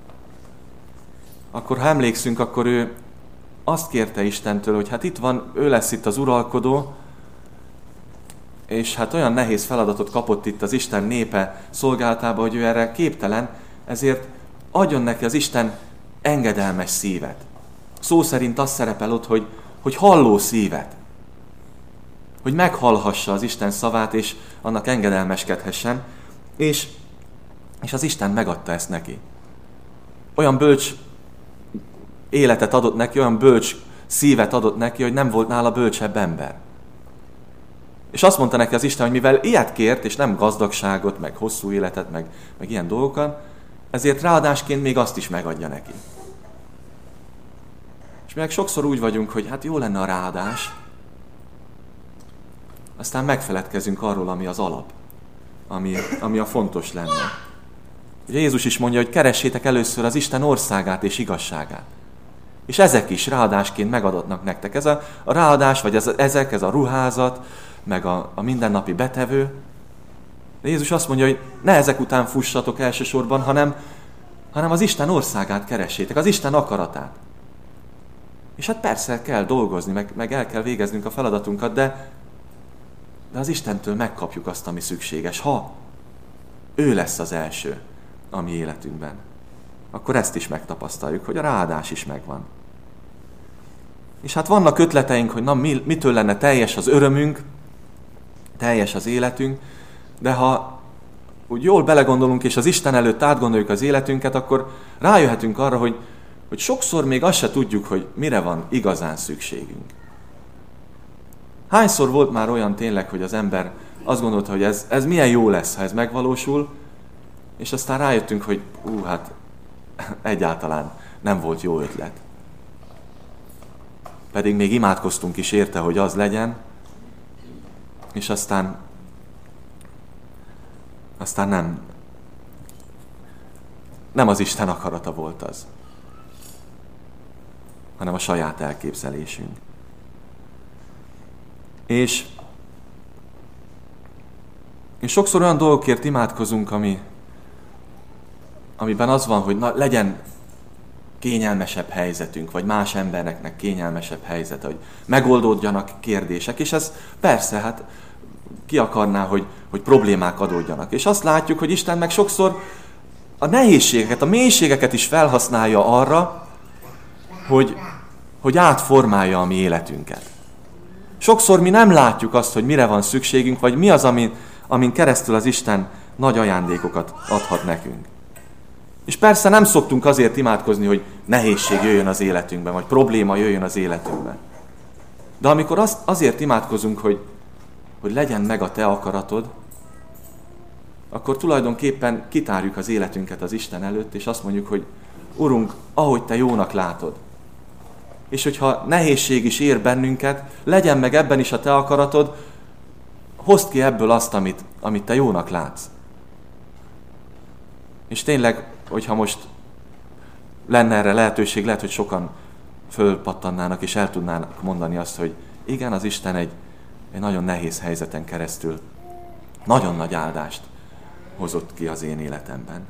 Speaker 1: akkor ha emlékszünk, akkor ő azt kérte Istentől, hogy hát itt van, ő lesz itt az uralkodó, és hát olyan nehéz feladatot kapott itt az Isten népe szolgálatába, hogy ő erre képtelen, ezért adjon neki az Isten engedelmes szívet. Szó szerint az szerepel ott, hogy, hogy halló szívet. Hogy meghallhassa az Isten szavát, és annak engedelmeskedhessen, és, és az Isten megadta ezt neki. Olyan bölcs életet adott neki, olyan bölcs szívet adott neki, hogy nem volt nála bölcsebb ember. És azt mondta neki az Isten, hogy mivel ilyet kért, és nem gazdagságot, meg hosszú életet, meg, meg ilyen dolgokat, ezért ráadásként még azt is megadja neki. És meg sokszor úgy vagyunk, hogy hát jó lenne a ráadás, aztán megfeledkezünk arról, ami az alap, ami, ami a fontos lenne. Ugye Jézus is mondja, hogy keressétek először az Isten országát és igazságát. És ezek is ráadásként megadatnak nektek. Ez a, a ráadás, vagy ez, ezek, ez a ruházat, meg a, a mindennapi betevő. De Jézus azt mondja, hogy ne ezek után fussatok elsősorban, hanem, hanem az Isten országát keressétek, az Isten akaratát. És hát persze kell dolgozni, meg, meg el kell végeznünk a feladatunkat, de, de az Istentől megkapjuk azt, ami szükséges. Ha ő lesz az első a mi életünkben, akkor ezt is megtapasztaljuk, hogy a ráadás is megvan. És hát vannak ötleteink, hogy na, mi, mitől lenne teljes az örömünk, teljes az életünk, de ha úgy jól belegondolunk, és az Isten előtt átgondoljuk az életünket, akkor rájöhetünk arra, hogy, hogy sokszor még azt se tudjuk, hogy mire van igazán szükségünk. Hányszor volt már olyan tényleg, hogy az ember azt gondolta, hogy ez, ez milyen jó lesz, ha ez megvalósul, és aztán rájöttünk, hogy ú, hát egyáltalán nem volt jó ötlet. Pedig még imádkoztunk is érte, hogy az legyen, és aztán aztán nem nem az Isten akarata volt az, hanem a saját elképzelésünk. És, és sokszor olyan dolgokért imádkozunk, ami, amiben az van, hogy na, legyen kényelmesebb helyzetünk, vagy más embereknek kényelmesebb helyzet, hogy megoldódjanak kérdések, és ez persze, hát ki akarná, hogy, hogy problémák adódjanak. És azt látjuk, hogy Isten meg sokszor a nehézségeket, a mélységeket is felhasználja arra, hogy, hogy átformálja a mi életünket. Sokszor mi nem látjuk azt, hogy mire van szükségünk, vagy mi az, amin, amin keresztül az Isten nagy ajándékokat adhat nekünk. És persze nem szoktunk azért imádkozni, hogy nehézség jöjjön az életünkben, vagy probléma jöjjön az életünkben. De amikor az, azért imádkozunk, hogy, hogy legyen meg a te akaratod, akkor tulajdonképpen kitárjuk az életünket az Isten előtt, és azt mondjuk, hogy Urunk, ahogy te jónak látod. És hogyha nehézség is ér bennünket, legyen meg ebben is a te akaratod, hozd ki ebből azt, amit, amit te jónak látsz. És tényleg, hogyha most lenne erre lehetőség, lehet, hogy sokan fölpattannának és el tudnának mondani azt, hogy igen, az Isten egy, egy nagyon nehéz helyzeten keresztül nagyon nagy áldást hozott ki az én életemben.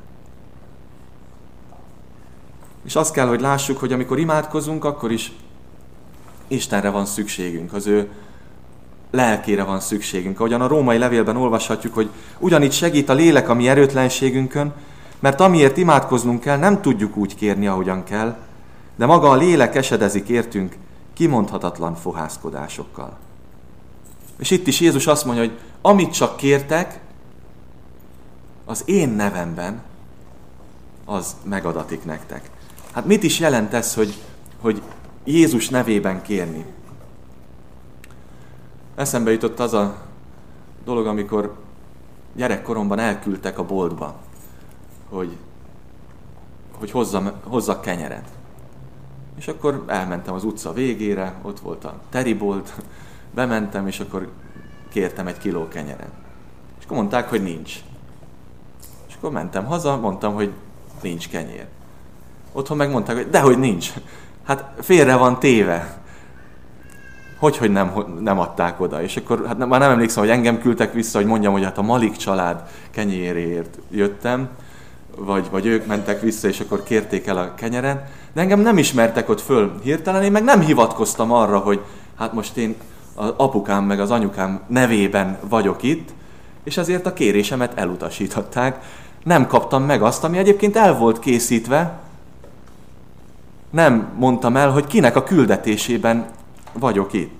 Speaker 1: És azt kell, hogy lássuk, hogy amikor imádkozunk, akkor is Istenre van szükségünk, az ő lelkére van szükségünk. Ahogyan a római levélben olvashatjuk, hogy ugyanígy segít a lélek a mi erőtlenségünkön, mert amiért imádkoznunk kell, nem tudjuk úgy kérni, ahogyan kell, de maga a lélek esedezik értünk kimondhatatlan fohászkodásokkal. És itt is Jézus azt mondja, hogy amit csak kértek, az én nevemben, az megadatik nektek. Hát mit is jelent ez, hogy, hogy Jézus nevében kérni? Eszembe jutott az a dolog, amikor gyerekkoromban elküldtek a boltba, hogy, hogy hozzam, hozzak kenyeret. És akkor elmentem az utca végére, ott volt a teribolt, bementem, és akkor kértem egy kiló kenyeret. És akkor mondták, hogy nincs. És akkor mentem haza, mondtam, hogy nincs kenyér. Otthon megmondták, hogy dehogy nincs. Hát félre van téve. Hogyhogy nem, nem adták oda. És akkor hát már nem emlékszem, hogy engem küldtek vissza, hogy mondjam, hogy hát a Malik család kenyéréért jöttem, vagy, vagy ők mentek vissza, és akkor kérték el a kenyeren. De engem nem ismertek ott föl hirtelen, én meg nem hivatkoztam arra, hogy hát most én az apukám meg az anyukám nevében vagyok itt, és azért a kérésemet elutasították. Nem kaptam meg azt, ami egyébként el volt készítve. Nem mondtam el, hogy kinek a küldetésében vagyok itt.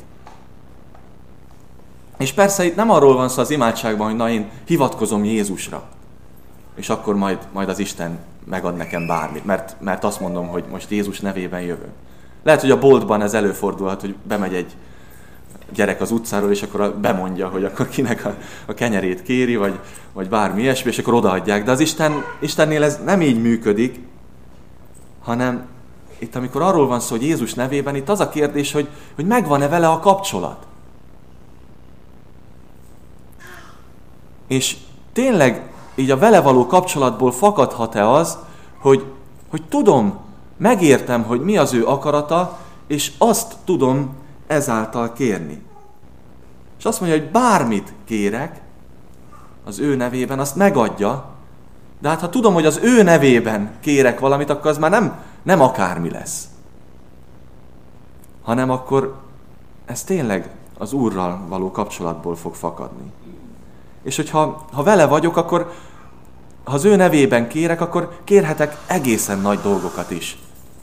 Speaker 1: És persze itt nem arról van szó az imádságban, hogy na én hivatkozom Jézusra, és akkor majd, majd az Isten megad nekem bármit, mert, mert azt mondom, hogy most Jézus nevében jövök. Lehet, hogy a boltban ez előfordulhat, hogy bemegy egy gyerek az utcáról, és akkor bemondja, hogy akkor kinek a, a kenyerét kéri, vagy, vagy bármi ilyesmi, és akkor odaadják. De az Isten, Istennél ez nem így működik, hanem itt, amikor arról van szó, hogy Jézus nevében, itt az a kérdés, hogy, hogy megvan-e vele a kapcsolat. És tényleg így a vele való kapcsolatból fakadhat-e az, hogy, hogy tudom, megértem, hogy mi az ő akarata, és azt tudom ezáltal kérni. És azt mondja, hogy bármit kérek az ő nevében, azt megadja, de hát ha tudom, hogy az ő nevében kérek valamit, akkor az már nem, nem akármi lesz. Hanem akkor ez tényleg az Úrral való kapcsolatból fog fakadni. És hogyha ha vele vagyok, akkor ha az ő nevében kérek, akkor kérhetek egészen nagy dolgokat is.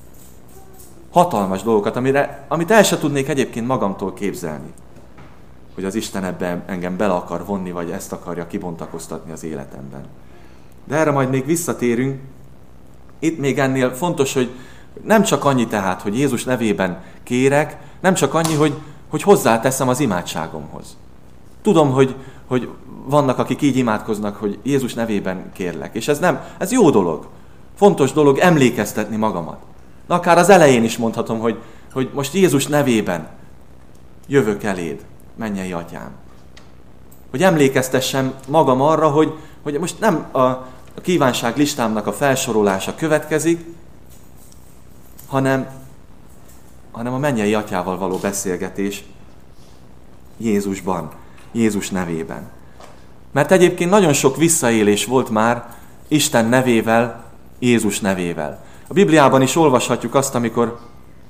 Speaker 1: Hatalmas dolgokat, amire, amit el se tudnék egyébként magamtól képzelni. Hogy az Isten ebben engem bele akar vonni, vagy ezt akarja kibontakoztatni az életemben. De erre majd még visszatérünk. Itt még ennél fontos, hogy nem csak annyi tehát, hogy Jézus nevében kérek, nem csak annyi, hogy, hogy hozzáteszem az imádságomhoz. Tudom, hogy, hogy vannak, akik így imádkoznak, hogy Jézus nevében kérlek. És ez nem, ez jó dolog. Fontos dolog emlékeztetni magamat. Na, akár az elején is mondhatom, hogy, hogy most Jézus nevében jövök eléd, mennyei atyám. Hogy emlékeztessem magam arra, hogy, hogy most nem a, a kívánság listámnak a felsorolása következik, hanem, hanem a mennyei atyával való beszélgetés Jézusban, Jézus nevében. Mert egyébként nagyon sok visszaélés volt már Isten nevével, Jézus nevével. A Bibliában is olvashatjuk azt, amikor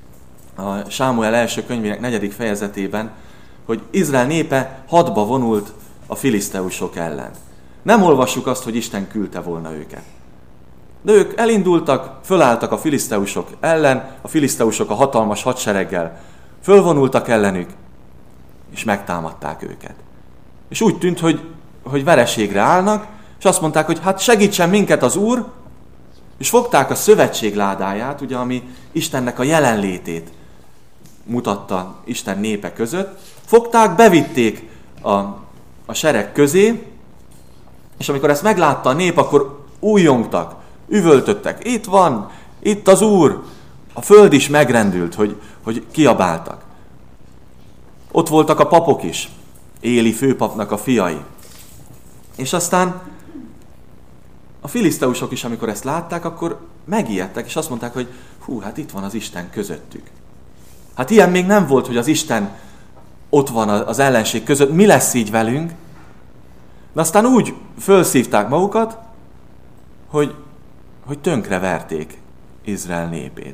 Speaker 1: a Sámuel első könyvének negyedik fejezetében, hogy Izrael népe hadba vonult a filiszteusok ellen. Nem olvassuk azt, hogy Isten küldte volna őket. De ők elindultak, fölálltak a filiszteusok ellen, a filiszteusok a hatalmas hadsereggel fölvonultak ellenük, és megtámadták őket. És úgy tűnt, hogy, hogy vereségre állnak, és azt mondták, hogy hát segítsen minket az Úr, És fogták a szövetség ládáját, ugye, ami Istennek a jelenlétét mutatta Isten népe között. Fogták, bevitték a, a sereg közé, és amikor ezt meglátta a nép, akkor újjongtak, üvöltöttek. Itt van, itt az Úr. A föld is megrendült, hogy, hogy kiabáltak. Ott voltak a papok is, Éli főpapnak a fiai. És aztán a filiszteusok is, amikor ezt látták, akkor megijedtek, és azt mondták, hogy hú, hát itt van az Isten közöttük. Hát ilyen még nem volt, hogy az Isten ott van az ellenség között, mi lesz így velünk? De aztán úgy fölszívták magukat, hogy, hogy tönkreverték Izrael népét.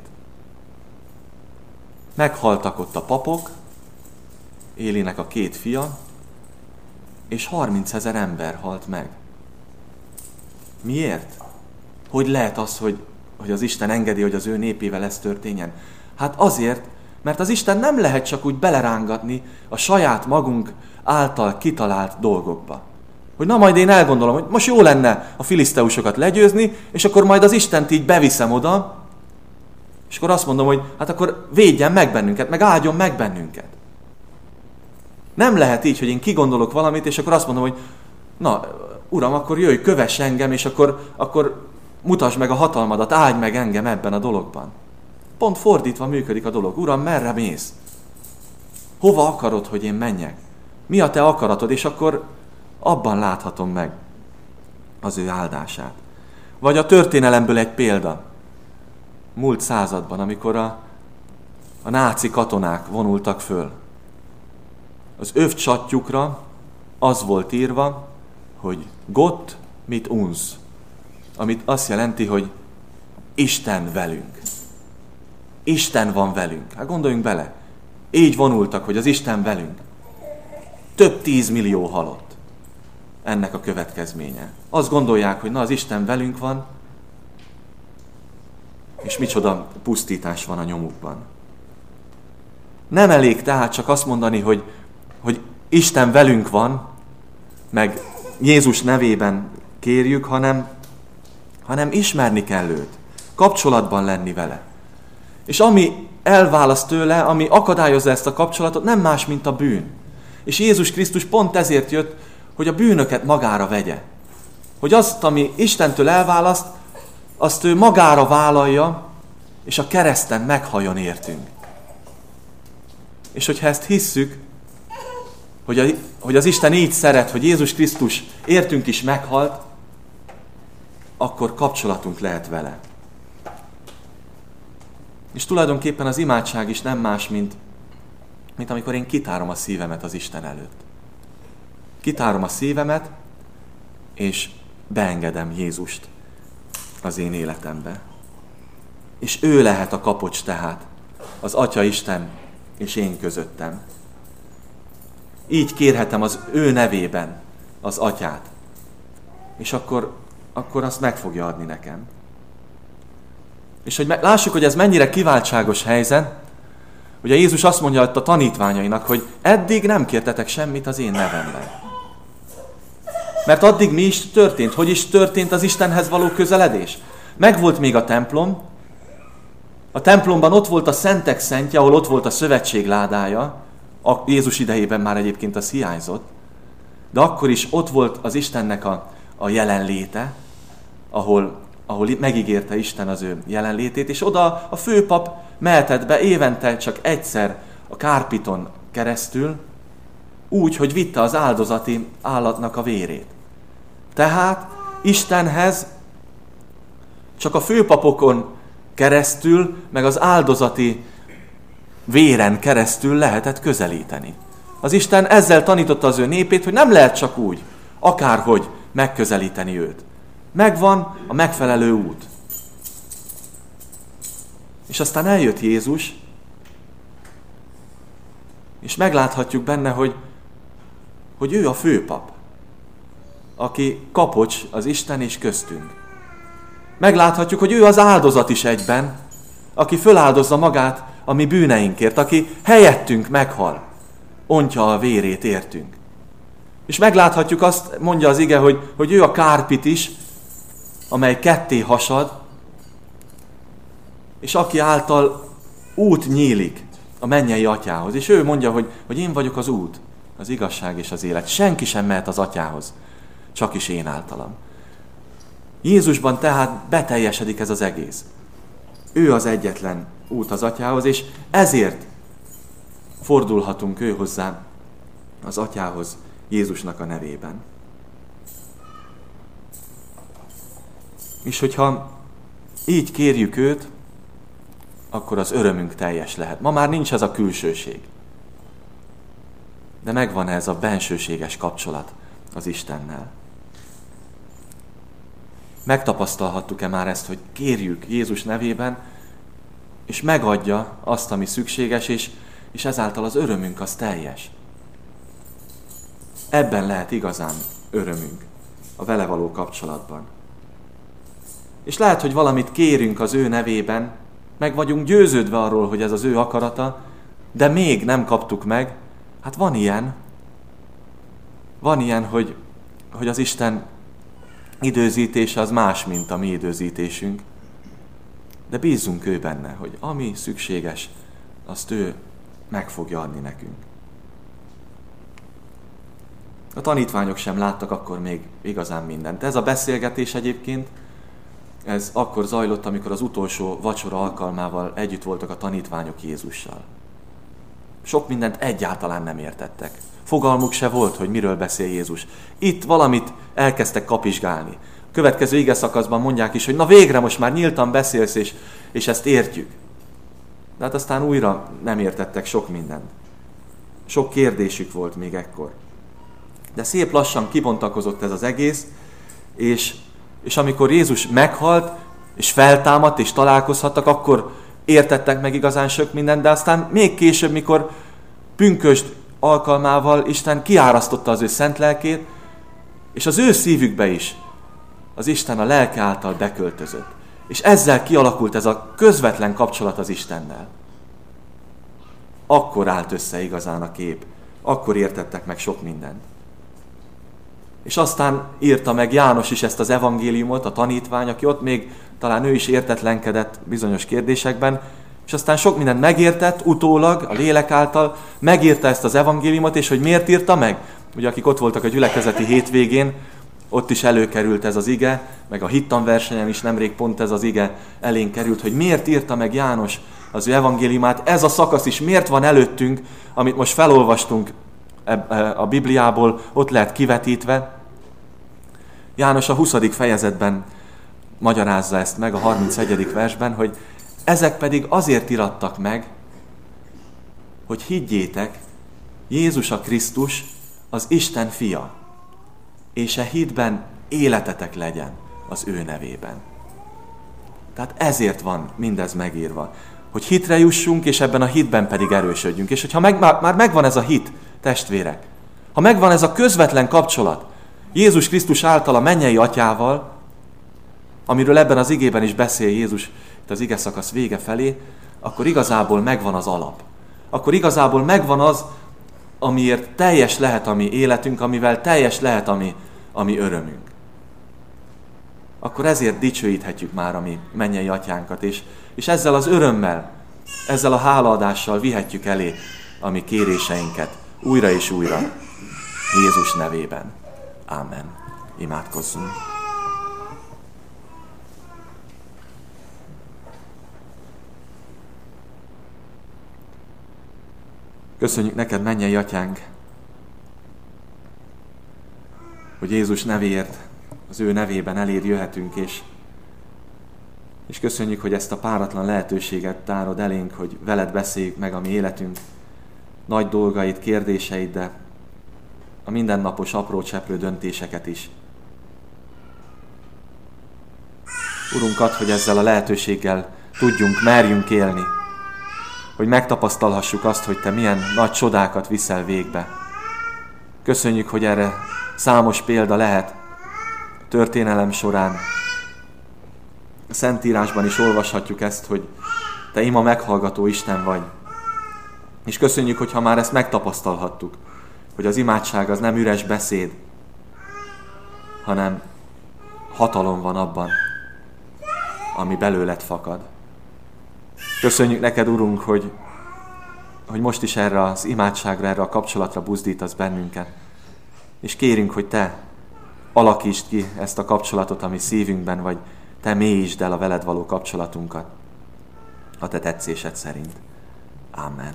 Speaker 1: Meghaltak ott a papok, Élinek a két fia, és harmincezer ember halt meg. Miért? Hogy lehet az, hogy, hogy az Isten engedi, hogy az ő népével ez történjen? Hát azért, mert az Isten nem lehet csak úgy belerángatni a saját magunk által kitalált dolgokba. Hogy na majd én elgondolom, hogy most jó lenne a filiszteusokat legyőzni, és akkor majd az Istent így beviszem oda, és akkor azt mondom, hogy hát akkor védjen meg bennünket, meg áldjon meg bennünket. Nem lehet így, hogy én kigondolok valamit, és akkor azt mondom, hogy na, Uram, akkor jöjj, kövess engem, és akkor, akkor mutasd meg a hatalmadat, áldj meg engem ebben a dologban. Pont fordítva működik a dolog. Uram, merre mész? Hova akarod, hogy én menjek? Mi a te akaratod? És akkor abban láthatom meg az ő áldását. Vagy a történelemből egy példa. Múlt században, amikor a, a náci katonák vonultak föl. Az övcsatjukra az volt írva, hogy Gott mit uns, amit azt jelenti, hogy Isten velünk. Isten van velünk. Hát gondoljunk bele. Így vonultak, hogy az Isten velünk. Több tízmillió halott. Ennek a következménye. Azt gondolják, hogy na, az Isten velünk van, és micsoda pusztítás van a nyomukban. Nem elég tehát csak azt mondani, hogy, hogy Isten velünk van, meg Jézus nevében kérjük, hanem, hanem ismerni kell őt, kapcsolatban lenni vele. És ami elválaszt tőle, ami akadályozza ezt a kapcsolatot, nem más, mint a bűn. És Jézus Krisztus pont ezért jött, hogy a bűnöket magára vegye. Hogy azt, ami Istentől elválaszt, azt ő magára vállalja, és a kereszten meghalljon értünk. És hogyha ezt hisszük, hogy, a, hogy az Isten így szeret, hogy Jézus Krisztus értünk is meghalt, akkor kapcsolatunk lehet vele. És tulajdonképpen az imádság is nem más, mint, mint amikor én kitárom a szívemet az Isten előtt. Kitárom a szívemet, és beengedem Jézust az én életembe. És ő lehet a kapocs tehát, az Atya Isten és én közöttem. Így kérhetem az ő nevében az Atyát. És akkor, akkor azt meg fogja adni nekem. És hogy lássuk, hogy ez mennyire kiváltságos helyzet, ugye Jézus azt mondja a tanítványainak, hogy eddig nem kértetek semmit az én nevemben. Mert addig mi is történt? Hogy is történt az Istenhez való közeledés? Megvolt még a templom, a templomban ott volt a szentek szentje, ahol ott volt a szövetség ládája, a Jézus idejében már egyébként az hiányzott, de akkor is ott volt az Istennek a, a jelenléte, ahol, ahol megígérte Isten az ő jelenlétét, és oda a főpap mehetett be évente csak egyszer a kárpiton keresztül, úgy, hogy vitte az áldozati állatnak a vérét. Tehát Istenhez csak a főpapokon keresztül, meg az áldozati véren keresztül lehetett közelíteni. Az Isten ezzel tanította az ő népét, hogy nem lehet csak úgy, akárhogy megközelíteni őt. Megvan a megfelelő út. És aztán eljött Jézus, és megláthatjuk benne, hogy, hogy ő a főpap, aki kapocs az Isten és köztünk. Megláthatjuk, hogy ő az áldozat is egyben, aki föláldozza magát a mi bűneinkért, aki helyettünk meghal, ontja a vérét értünk. És megláthatjuk azt, mondja az ige, hogy, hogy ő a kárpit is, amely ketté hasad, és aki által út nyílik a mennyei atyához. És ő mondja, hogy, hogy én vagyok az út, az igazság és az élet. Senki sem mehet az atyához, csak is én általam. Jézusban tehát beteljesedik ez az egész. Ő az egyetlen út az atyához, és ezért fordulhatunk ő hozzá az atyához Jézusnak a nevében. És hogyha így kérjük őt, akkor az örömünk teljes lehet. Ma már nincs ez a külsőség. De megvan ez a bensőséges kapcsolat az Istennel. Megtapasztalhattuk-e már ezt, hogy kérjük Jézus nevében, és megadja azt, ami szükséges, és, és ezáltal az örömünk az teljes. Ebben lehet igazán örömünk, a vele való kapcsolatban. És lehet, hogy valamit kérünk az ő nevében, meg vagyunk győződve arról, hogy ez az ő akarata, de még nem kaptuk meg. Hát van ilyen. Van ilyen, hogy, hogy az Isten időzítése az más, mint a mi időzítésünk. De bízzunk ő benne, hogy ami szükséges, azt ő meg fogja adni nekünk. A tanítványok sem láttak akkor még igazán mindent. Ez a beszélgetés egyébként, ez akkor zajlott, amikor az utolsó vacsora alkalmával együtt voltak a tanítványok Jézussal. Sok mindent egyáltalán nem értettek. Fogalmuk se volt, hogy miről beszél Jézus. Itt valamit elkezdtek kapizsgálni. A következő ige szakaszban mondják is, hogy na végre most már nyíltan beszélsz, és, és ezt értjük. De hát aztán újra nem értettek sok mindent. Sok kérdésük volt még ekkor. De szép lassan kibontakozott ez az egész, és, és amikor Jézus meghalt, és feltámadt, és találkozhattak, akkor értettek meg igazán sok mindent, de aztán még később, mikor pünkösd alkalmával Isten kiárasztotta az ő szent lelkét, és az ő szívükbe is az Isten a lelke által beköltözött. És ezzel kialakult ez a közvetlen kapcsolat az Istennel. Akkor állt össze igazán a kép. Akkor értettek meg sok mindent. És aztán írta meg János is ezt az evangéliumot, a tanítvány, aki ott még talán ő is értetlenkedett bizonyos kérdésekben, és aztán sok mindent megértett, utólag, a lélek által, megírta ezt az evangéliumot, és hogy miért írta meg? Ugye akik ott voltak a gyülekezeti hétvégén, ott is előkerült ez az ige, meg a hittanversenyen is nemrég pont ez az ige elénk került, hogy miért írta meg János az ő evangéliumát, ez a szakasz is miért van előttünk, amit most felolvastunk a Bibliából, ott lehet kivetítve. János a huszadik fejezetben magyarázza ezt meg, a harmincegyedik versben, hogy ezek pedig azért irattak meg, hogy higgyétek, Jézus a Krisztus, az Isten fia, és e hitben életetek legyen az ő nevében. Tehát ezért van mindez megírva, hogy hitre jussunk, és ebben a hitben pedig erősödjünk. És hogyha meg, már, már megvan ez a hit, testvérek, ha megvan ez a közvetlen kapcsolat Jézus Krisztus által a mennyei atyával, amiről ebben az igében is beszél Jézus itt az ige szakasz vége felé, akkor igazából megvan az alap. Akkor igazából megvan az, amiért teljes lehet a mi életünk, amivel teljes lehet a mi, a mi örömünk. Akkor ezért dicsőíthetjük már a mi mennyei atyánkat, és, és ezzel az örömmel, ezzel a hálaadással vihetjük elé a mi kéréseinket újra és újra Jézus nevében. Ámen. Imádkozzunk. Köszönjük neked, mennyei atyánk, hogy Jézus nevéért, az ő nevében eléd jöhetünk, és, és köszönjük, hogy ezt a páratlan lehetőséget tárod elénk, hogy veled beszéljük meg a mi életünk nagy dolgait, kérdéseit, de a mindennapos apró cseprő döntéseket is. Urunk, add, hogy ezzel a lehetőséggel tudjunk, merjünk élni, hogy megtapasztalhassuk azt, hogy Te milyen nagy csodákat viszel végbe. Köszönjük, hogy erre számos példa lehet a történelem során. A Szentírásban is olvashatjuk ezt, hogy Te ima meghallgató Isten vagy. És köszönjük, hogyha már ezt megtapasztalhattuk, hogy az imádság az nem üres beszéd, hanem hatalom van abban, ami belőled fakad. Köszönjük neked, Urunk, hogy, hogy most is erre az imádságra, erre a kapcsolatra buzdítasz bennünket. És kérünk, hogy te alakítsd ki ezt a kapcsolatot, ami szívünkben, vagy te mélyítsd el a veled való kapcsolatunkat a te tetszésed szerint. Amen.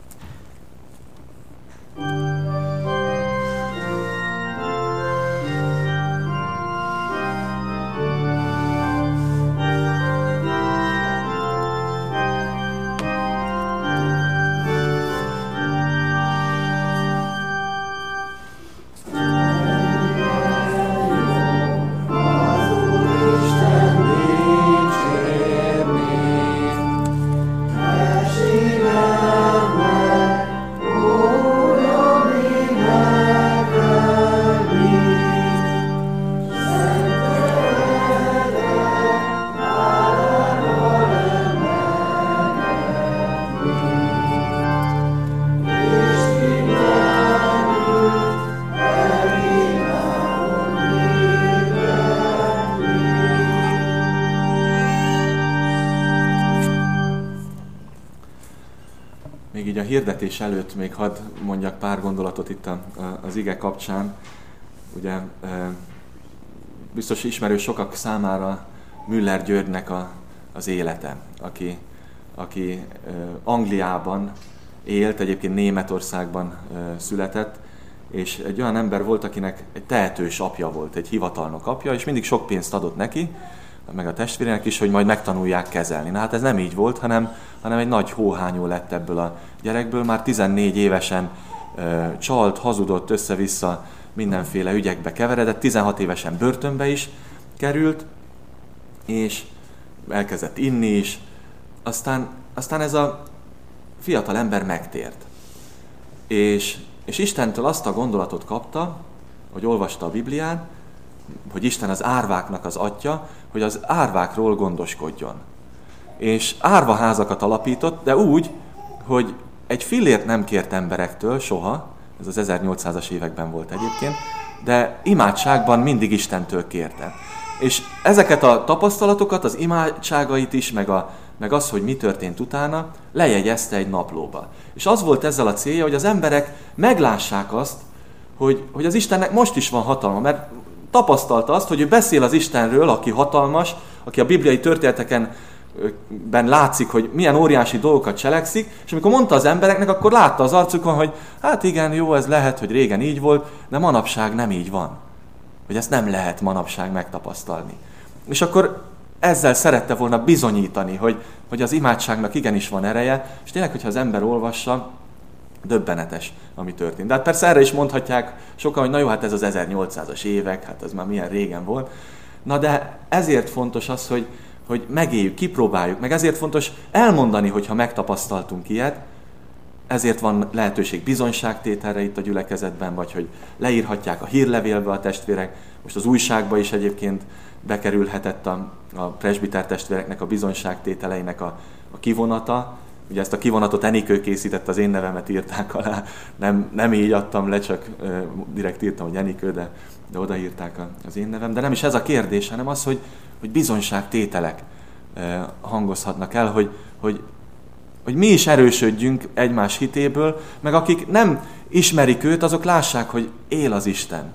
Speaker 1: Hirdetés előtt még hadd mondjak pár gondolatot itt a, az ige kapcsán. Ugye biztos ismerő sokak számára Müller Györgynek a, az élete, aki, aki Angliában élt, egyébként Németországban született, és egy olyan ember volt, akinek egy tehetős apja volt, egy hivatalnok apja, és mindig sok pénzt adott neki, meg a testvérének is, hogy majd megtanulják kezelni. Na hát ez nem így volt, hanem, hanem egy nagy hóhányó lett ebből a gyerekből. Már tizennégy évesen ö, csalt, hazudott, össze-vissza mindenféle ügyekbe keveredett, tizenhat évesen börtönbe is került, és elkezdett inni is. Aztán, aztán ez a fiatal ember megtért. És, és Istentől azt a gondolatot kapta, hogy olvasta a Biblián, hogy Isten az árváknak az atya, hogy az árvákról gondoskodjon. És árvaházakat alapított, de úgy, hogy egy fillért nem kért emberektől soha, ez az ezernyolcszázas években volt egyébként, de imádságban mindig Istentől kérte. És ezeket a tapasztalatokat, az imádságait is, meg, a, meg az, hogy mi történt utána, lejegyezte egy naplóba. És az volt ezzel a célja, hogy az emberek meglássák azt, hogy, hogy az Istennek most is van hatalma, mert tapasztalta azt, hogy ő beszél az Istenről, aki hatalmas, aki a bibliai történeteken ben látszik, hogy milyen óriási dolgokat cselekszik, és amikor mondta az embereknek, akkor látta az arcukon, hogy hát igen, jó, ez lehet, hogy régen így volt, de manapság nem így van. Hogy ezt nem lehet manapság megtapasztalni. És akkor ezzel szerette volna bizonyítani, hogy, hogy az imádságnak igenis van ereje, és tényleg, hogyha az ember olvassa, döbbenetes, ami történt. De hát persze erre is mondhatják sokan, hogy na jó, hát ez az ezernyolcszázas évek, hát ez már milyen régen volt. Na de ezért fontos az, hogy, hogy megéljük, kipróbáljuk, meg ezért fontos elmondani, hogyha megtapasztaltunk ilyet, ezért van lehetőség bizonyságtételre itt a gyülekezetben, vagy hogy leírhatják a hírlevélbe a testvérek, most az újságba is egyébként bekerülhetett a, a presbiter testvéreknek a bizonyságtételeinek a, a kivonata. Ugye ezt a kivonatot Enikő készített, az én nevemet írták alá, nem, nem így adtam le, csak uh, direkt írtam, hogy Enikő, de, de odaírták az én nevem. De nem is ez a kérdés, hanem az, hogy, hogy bizonyságtételek uh, hangozhatnak el, hogy, hogy, hogy mi is erősödjünk egymás hitéből, meg akik nem ismerik őt, azok lássák, hogy él az Isten.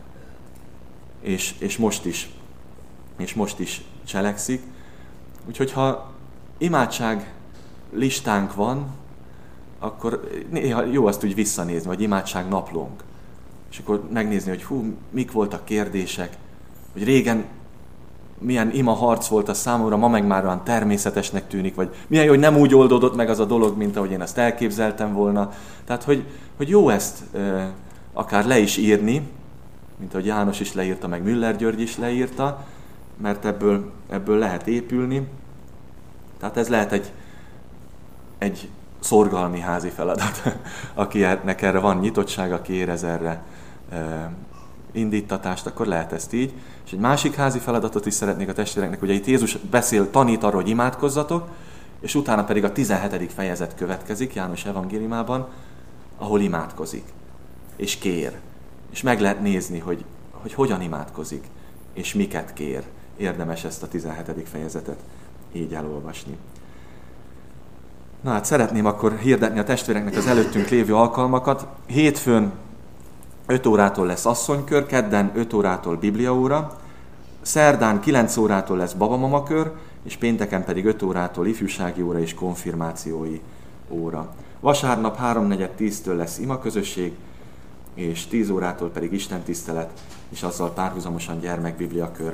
Speaker 1: És, és most is. És most is cselekszik. Úgyhogy ha imádság listánk van, akkor néha jó azt úgy visszanézni, vagy imádság naplónk. És akkor megnézni, hogy hú, mik voltak kérdések, hogy régen milyen ima harc volt a számomra, ma meg már olyan természetesnek tűnik, vagy milyen jó, hogy nem úgy oldódott meg az a dolog, mint ahogy én ezt elképzeltem volna. Tehát, hogy, hogy jó ezt e, akár le is írni, mint ahogy János is leírta, meg Müller György is leírta, mert ebből, ebből lehet épülni. Tehát ez lehet egy egy szorgalmi házi feladat, akinek erre van nyitottság, aki érez erre e, indítatást, akkor lehet ezt így. És egy másik házi feladatot is szeretnék a testvéreknek, ugye itt Jézus beszél, tanít arról, hogy imádkozzatok, és utána pedig a tizenhetedik fejezet következik János evangéliumában, ahol imádkozik, és kér. És meg lehet nézni, hogy, hogy hogyan imádkozik, és miket kér. Érdemes ezt a tizenhetedik fejezetet így elolvasni. Na hát szeretném akkor hirdetni a testvéreknek az előttünk lévő alkalmakat. Hétfőn öt órától lesz asszonykör, kedden öt órától bibliaóra, szerdán kilenc órától lesz babamamakör, és pénteken pedig öt órától ifjúsági óra és konfirmációi óra. Vasárnap háromnegyed tíztől lesz imaközösség, és tíz órától pedig istentisztelet, és azzal párhuzamosan gyermekbibliakör.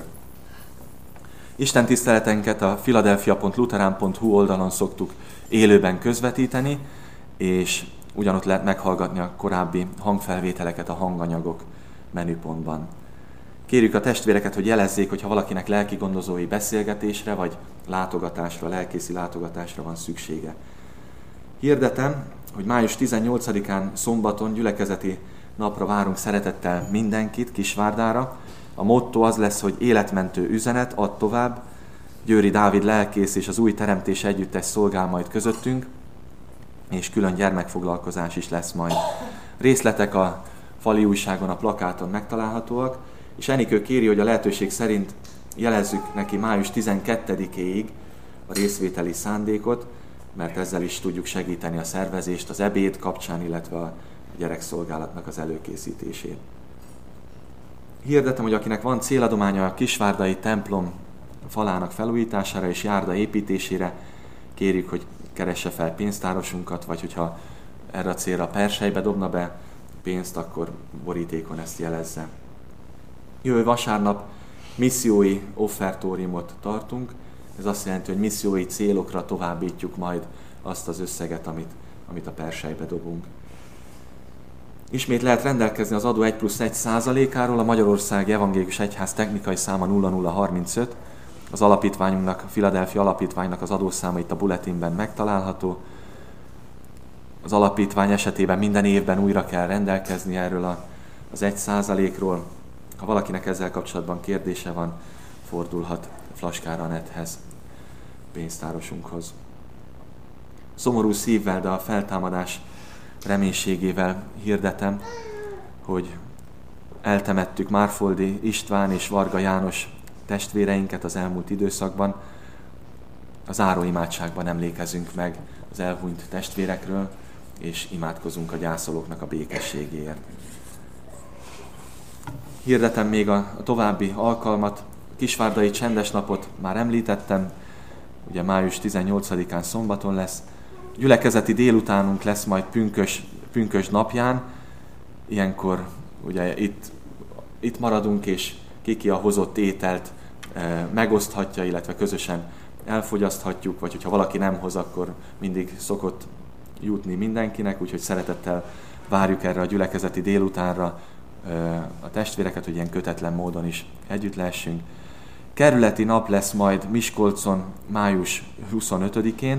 Speaker 1: Istentiszteletenket a philadelphia pont lutheran pont hu oldalon szoktuk élőben közvetíteni, és ugyanott lehet meghallgatni a korábbi hangfelvételeket a hanganyagok menüpontban. Kérjük a testvéreket, hogy jelezzék, hogyha valakinek lelki gondozói beszélgetésre vagy látogatásra, lelkészi látogatásra van szüksége. Hirdetem, hogy május tizennyolcadikán szombaton gyülekezeti napra várunk szeretettel mindenkit Kisvárdára. A motto az lesz, hogy életmentő üzenet, add tovább. Győri Dávid lelkész és az új teremtés együttes szolgál majd közöttünk, és külön gyermekfoglalkozás is lesz majd. Részletek a fali újságon, a plakáton megtalálhatóak, és Enikő kéri, hogy a lehetőség szerint jelezzük neki május tizenkettedikéig a részvételi szándékot, mert ezzel is tudjuk segíteni a szervezést az ebéd kapcsán, illetve a gyerekszolgálatnak az előkészítését. Hirdetem, hogy akinek van céladománya a kisvárdai templom falának felújítására és járda építésére, kérjük, hogy keresse fel pénztárosunkat, vagy hogyha erre a célra perselybe dobna be pénzt, akkor borítékon ezt jelezze. Jövő vasárnap missziói offertóriumot tartunk. Ez azt jelenti, hogy missziói célokra továbbítjuk majd azt az összeget, amit, amit a perselybe dobunk. Ismét lehet rendelkezni az adó egy plusz egy százalékáról, a Magyarországi Evangélikus Egyház technikai száma nulla nulla harmincöt, az alapítványunknak, a Philadelphia alapítványnak az adószáma itt a bulletinben megtalálható. Az alapítvány esetében minden évben újra kell rendelkezni erről a, az egy százalékról. Ha valakinek ezzel kapcsolatban kérdése van, fordulhat Flaskára Nethez, pénztárosunkhoz. Szomorú szívvel, de a feltámadás reménységével hirdetem, hogy eltemettük Márfoldi István és Varga János testvéreinket az elmúlt időszakban. A záróimádságban emlékezünk meg az elhunyt testvérekről, és imádkozunk a gyászolóknak a békességéért. Hirdetem még a további alkalmat. A kisvárdai csendes napot már említettem, ugye május tizennyolcadikán szombaton lesz. Gyülekezeti délutánunk lesz majd pünkös, pünkös napján. Ilyenkor ugye itt, itt maradunk, és kiki a hozott ételt e, megoszthatja, illetve közösen elfogyaszthatjuk, vagy hogyha valaki nem hoz, akkor mindig szokott jutni mindenkinek, úgyhogy szeretettel várjuk erre a gyülekezeti délutánra e, a testvéreket, hogy ilyen kötetlen módon is együtt lehessünk. Kerületi nap lesz majd Miskolcon május huszonötödikén,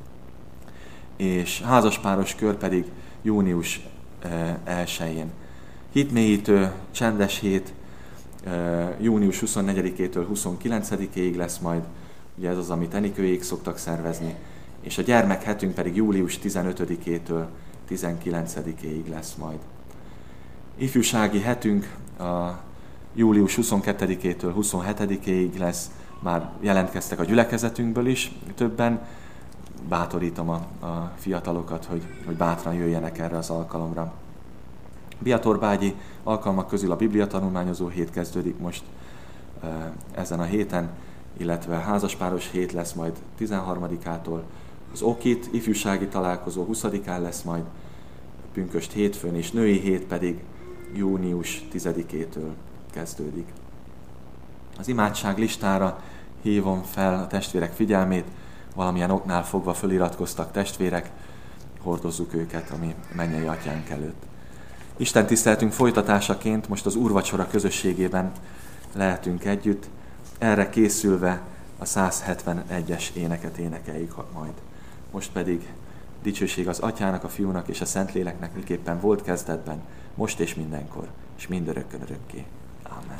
Speaker 1: és házaspáros kör pedig június elsején. Hitmélyítő csendes hét június huszonnegyedikétől huszonkilencedikéig lesz majd, ugye ez az, amit Enikőjék szoktak szervezni, és a gyermekhetünk pedig július tizenötödikétől tizenkilencedikéig lesz majd. Ifjúsági hetünk a július huszonkettedikétől huszonhetedikéig lesz, már jelentkeztek a gyülekezetünkből is többen, bátorítom a, a fiatalokat, hogy, hogy bátran jöjjenek erre az alkalomra. Biatorbágyi alkalmak közül a bibliatanulmányozó hét kezdődik most e, ezen a héten, illetve házaspáros hét lesz majd tizenharmadikától. Az Okit ifjúsági találkozó huszadikán lesz majd, pünkösd hétfőn, és női hét pedig június tizedikétől kezdődik. Az imádság listára hívom fel a testvérek figyelmét, valamilyen oknál fogva föliratkoztak testvérek, hordozzuk őket a mi mennyei atyánk előtt. Isten tiszteletünk folytatásaként most az úrvacsora közösségében lehetünk együtt, erre készülve a száz hetvenegyes éneket énekeljük majd. Most pedig dicsőség az Atyának, a Fiúnak és a Szentléleknek, miképpen volt kezdetben, most és mindenkor, és mindörökkön örökké. Amen.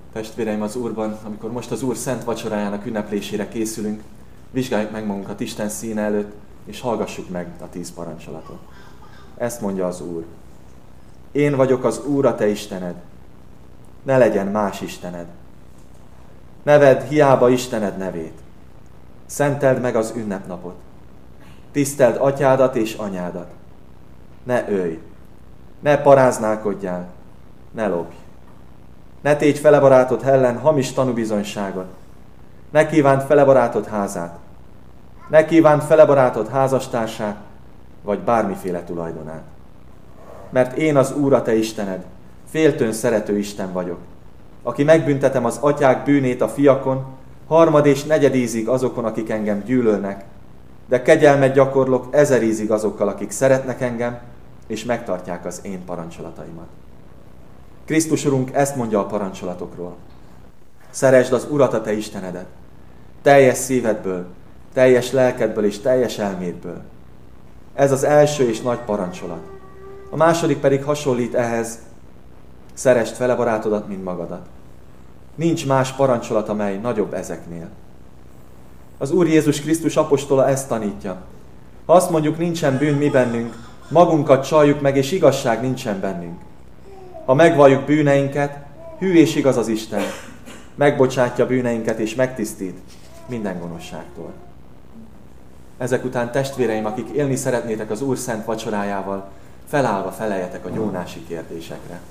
Speaker 1: Testvéreim az Úrban, amikor most az Úr szent vacsorájának ünneplésére készülünk, vizsgáljuk meg magunkat Isten színe előtt, és hallgassuk meg a tíz parancsolatot. Ezt mondja az Úr. Én vagyok az Úr, a te Istened. Ne legyen más istened. Ne vedd hiába Istened nevét. Szenteld meg az ünnepnapot. Tiszteld atyádat és anyádat. Ne ölj. Ne paráználkodjál. Ne lopj. Ne tégy fele barátod ellen hamis tanúbizonyságot. Ne kívánd fele barátod házát. Ne kívánd fele barátod házastársát, vagy bármiféle tulajdonát. Mert én az Úr, a te Istened, féltőn szerető Isten vagyok, aki megbüntetem az atyák bűnét a fiakon, harmad és negyedízig azokon, akik engem gyűlölnek, de kegyelmet gyakorlok ezerízig azokkal, akik szeretnek engem, és megtartják az én parancsolataimat. Krisztus Urunk ezt mondja a parancsolatokról. Szeresd az Urat, a te Istenedet, teljes szívedből, teljes lelkedből és teljes elmédből. Ez az első és nagy parancsolat. A második pedig hasonlít ehhez, szeresd fele barátodat, mint magadat. Nincs más parancsolat, amely nagyobb ezeknél. Az Úr Jézus Krisztus apostola ezt tanítja. Ha azt mondjuk, nincsen bűn mi bennünk, magunkat csaljuk meg, és igazság nincsen bennünk. Ha megvalljuk bűneinket, hű és igaz az Isten, megbocsátja bűneinket és megtisztít minden gonoszságtól. Ezek után testvéreim, akik élni szeretnétek az Úr szent vacsorájával, felállva feleljetek a gyónási kérdésekre.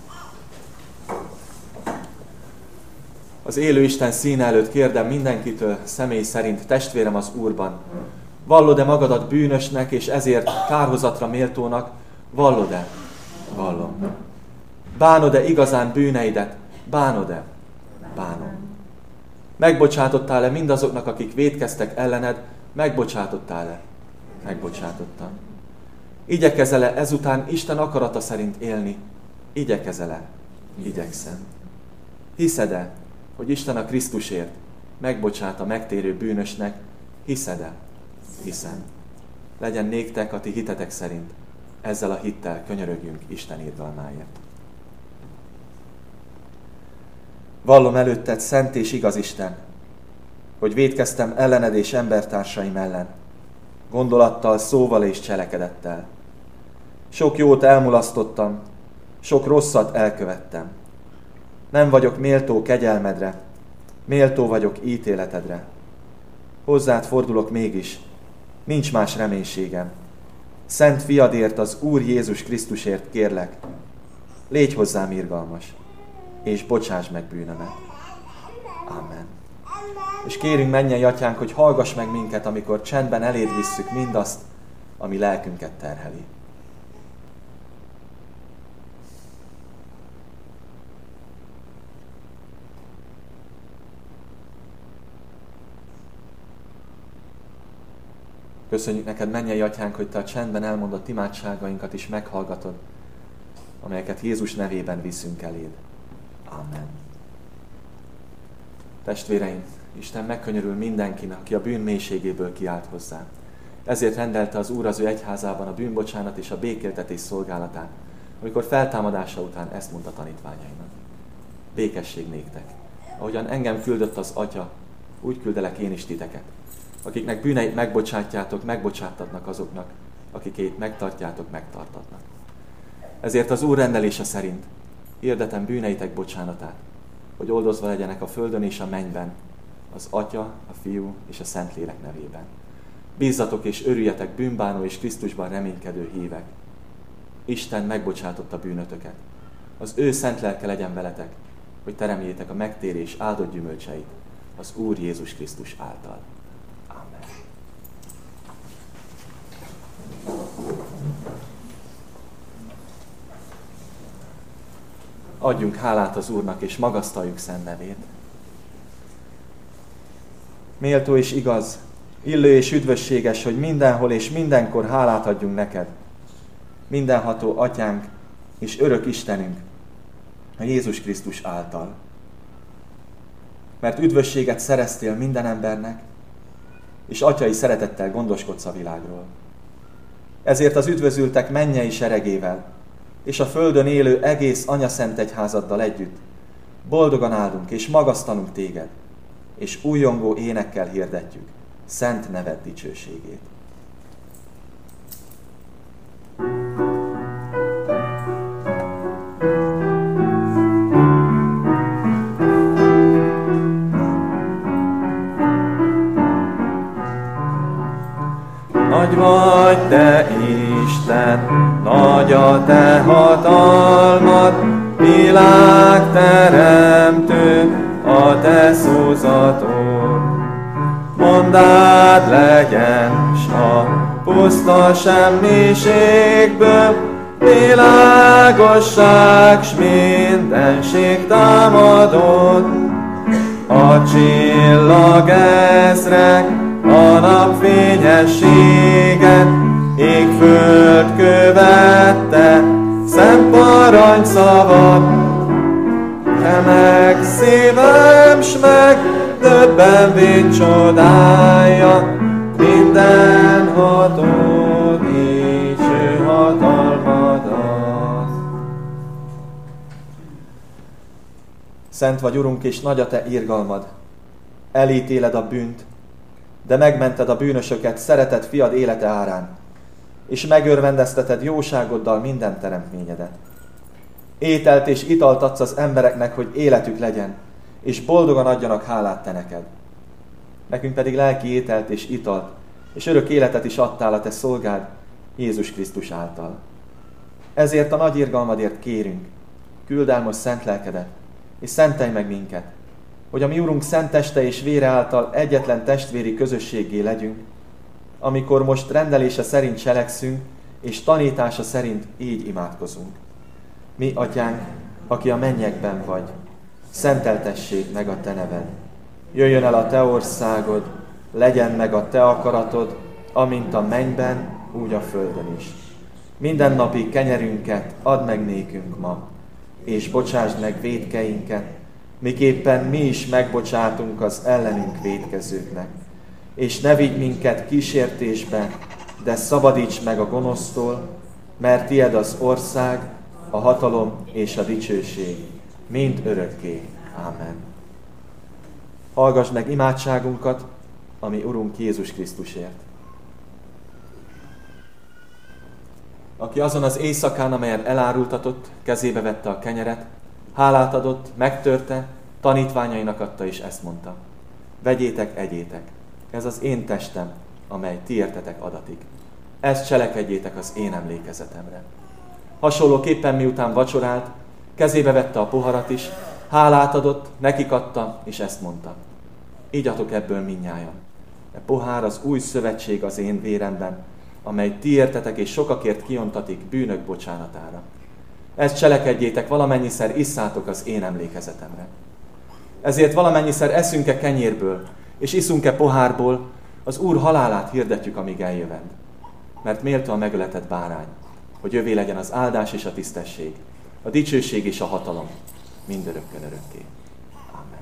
Speaker 1: Az élő Isten színe előtt kérdem mindenkitől személy szerint, testvérem az Úrban, vallod-e magadat bűnösnek és ezért kárhozatra méltónak? Vallod-e? Vallom. Bánod-e igazán bűneidet? Bánod-e? Bánom. Megbocsátottál-e mindazoknak, akik vétkeztek ellened? Megbocsátottál-e? Megbocsátotta. Igyekezel-e ezután Isten akarata szerint élni? Igyekezel-e? Igyekszem. Hiszed-e, hogy Isten a Krisztusért megbocsát a megtérő bűnösnek? Hiszed-e? Hiszem. Legyen néktek a ti hitetek szerint. Ezzel a hittel könyörögjünk Isten irgalmáért. Vallom előtted, szent és igaz Isten, hogy vétkeztem ellened és embertársaim ellen, gondolattal, szóval és cselekedettel. Sok jót elmulasztottam, sok rosszat elkövettem. Nem vagyok méltó kegyelmedre, méltó vagyok ítéletedre. Hozzád fordulok mégis, nincs más reménységem. Szent fiadért, az Úr Jézus Krisztusért kérlek, légy hozzám irgalmas, és bocsáss meg bűnömet. Amen. És kérünk, mennyei atyánk, hogy hallgass meg minket, amikor csendben eléd visszük mindazt, ami lelkünket terheli. Köszönjük neked, mennyei atyánk, hogy te a csendben elmondott imádságainkat is meghallgatod, amelyeket Jézus nevében viszünk eléd. Amen. Testvéreim, Isten megkönyörül mindenkinek, aki a bűn mélységéből kiált hozzá. Ezért rendelte az Úr az ő egyházában a bűnbocsánat és a békéltetés szolgálatát, amikor feltámadása után ezt mondta tanítványainak. Békesség néktek. Ahogyan engem küldött az Atya, úgy küldelek én is titeket. Akiknek bűneit megbocsátjátok, megbocsáttatnak azoknak, akikét megtartjátok, megtartatnak. Ezért az Úr rendelése szerint hirdetem bűneitek bocsánatát, hogy oldozva legyenek a földön és a mennyben, az Atya, a Fiú és a Szentlélek nevében. Bízzatok és örüljetek bűnbánó és Krisztusban reménykedő hívek. Isten megbocsátotta bűnötöket. Az ő szent lelke legyen veletek, hogy teremjétek a megtérés áldott gyümölcseit az Úr Jézus Krisztus által. Amen. Adjunk hálát az Úrnak, és magasztaljuk szent nevét. Méltó és igaz, illő és üdvösséges, hogy mindenhol és mindenkor hálát adjunk neked, mindenható Atyánk és örök Istenünk, a Jézus Krisztus által. Mert üdvösséget szereztél minden embernek, és atyai szeretettel gondoskodsz a világról. Ezért az üdvözültek mennyei seregével, és a földön élő egész anyaszent egyházaddal együtt boldogan áldunk és magasztalunk téged, és újjongó énekkel hirdetjük szent neved dicsőségét.
Speaker 3: Nagy vagy te Isten, nagy a te hatalmad, világteremtő a te szózatod. Mondád legyen, s a puszta semmiségből világosság s mindenség támadott. A csillagezrek, a napfényességet, ég-föld követte, szent parancsszavad. Remeg szívem, s megdöbbenvén csodája, mindenható dicső hatalmadat.
Speaker 1: Szent vagy, Urunk, és nagy a te irgalmad. Elítéled a bűnt, de megmented a bűnösöket szeretett fiad élete árán, és megörvendezteted jóságoddal minden teremtményedet. Ételt és italt adsz az embereknek, hogy életük legyen, és boldogan adjanak hálát te neked. Nekünk pedig lelki ételt és italt, és örök életet is adtál a te szolgád, Jézus Krisztus által. Ezért a nagy irgalmadért kérünk, küld el most szent lelkedet, és szentelj meg minket, hogy a mi Urunk szent teste és vére által egyetlen testvéri közösséggé legyünk, amikor most rendelése szerint cselekszünk, és tanítása szerint így imádkozunk. Mi, Atyánk, aki a mennyekben vagy, szenteltessék meg a te neved. Jöjjön el a te országod, legyen meg a te akaratod, amint a mennyben, úgy a földön is. Mindennapi kenyerünket add meg nékünk ma, és bocsásd meg vétkeinket, miképpen mi is megbocsátunk az ellenünk vétkezőknek. És ne vigy minket kísértésbe, de szabadíts meg a gonosztól, mert tied az ország, a hatalom és a dicsőség, mind örökké. Ámen. Hallgass meg imádságunkat, ami Urunk Jézus Krisztusért. Aki azon az éjszakán, amelyen elárultatott, kezébe vette a kenyeret, hálát adott, megtörte, tanítványainak adta, és ezt mondta: vegyétek, egyétek, ez az én testem, amely ti értetek adatik. Ezt cselekedjétek az én emlékezetemre. Hasonlóképpen miután vacsorált, kezébe vette a poharat is, hálát adott, nekik adta, és ezt mondta: igyatok ebből mindnyájan. E pohár az új szövetség az én véremben, amely ti értetek és sokakért kiontatik bűnök bocsánatára. Ezt cselekedjétek, valamennyiszer isszátok az én emlékezetemre. Ezért valamennyiszer eszünk-e kenyérből, és iszunk-e pohárból, az Úr halálát hirdetjük, amíg eljövend. Mert méltó a megöletett bárány, hogy övé legyen az áldás és a tisztesség, a dicsőség és a hatalom, mindörökkön örökké. Amen.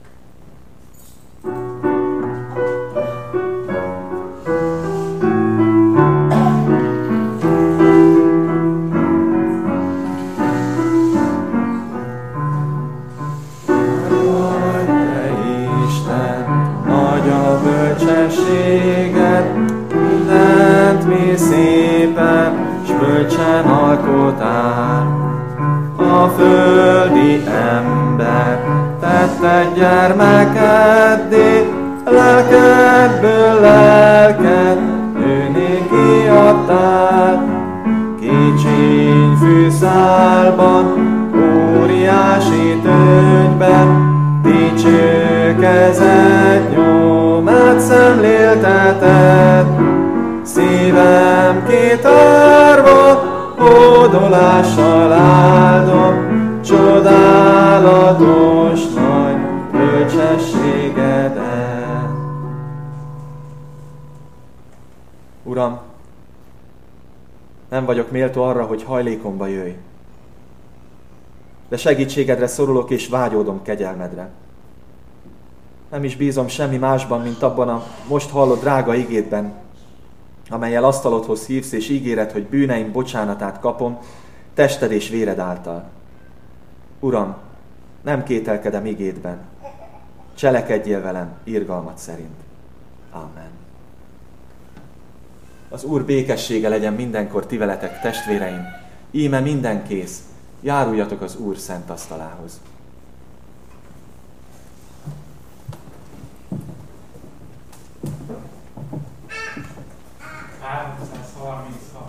Speaker 3: Mindent mi szépen s bölcsen alkotál. A földi ember tetted gyermekeddé, lelkedből lelked őnéki adtál. Kicsiny fűszálban, óriási töngyben, dicső kezed nyomát szemlélteted. Szívem kitárva, hódolással áldom csodálatos nagy bölcsességedet.
Speaker 1: Uram, nem vagyok méltó arra, hogy hajlékomba jöjj, de segítségedre szorulok és vágyódom kegyelmedre. Nem is bízom semmi másban, mint abban a most hallott drága igédben, amellyel asztalodhoz hívsz, és ígéred, hogy bűneim bocsánatát kapom tested és véred által. Uram, nem kételkedem igédben. Cselekedjél velem irgalmat szerint. Amen. Az Úr békessége legyen mindenkor ti veletek, testvéreim. Íme minden kész. Járuljatok az Úr szent asztalához.
Speaker 3: háromszázharminchat.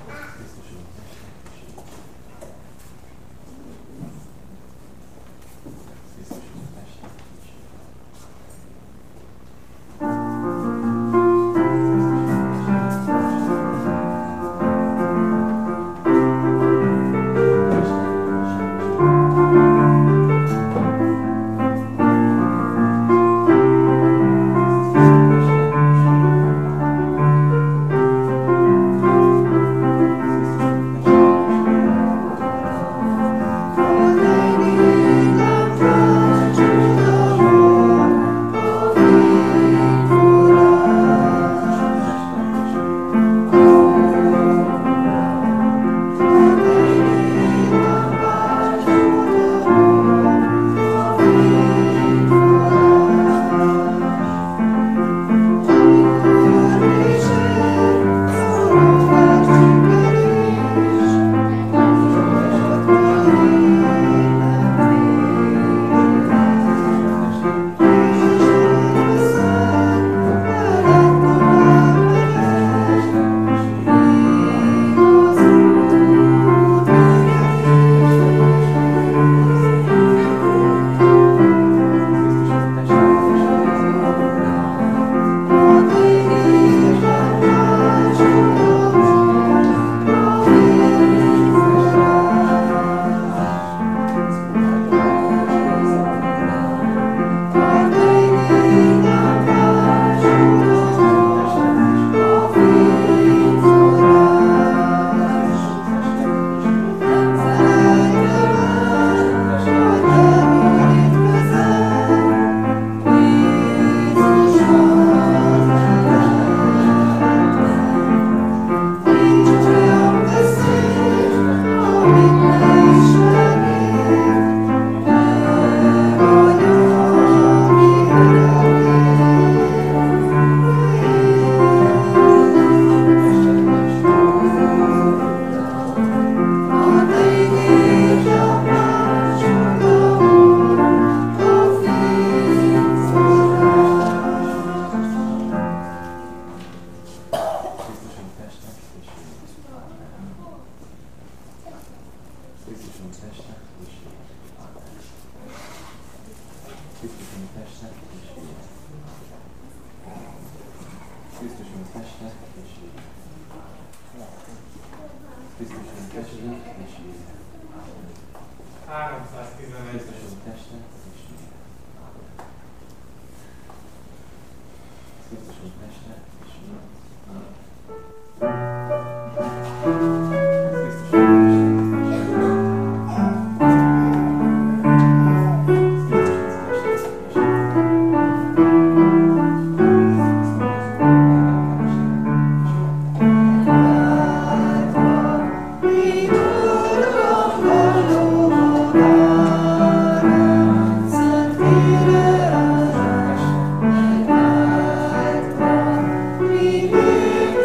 Speaker 3: Amen.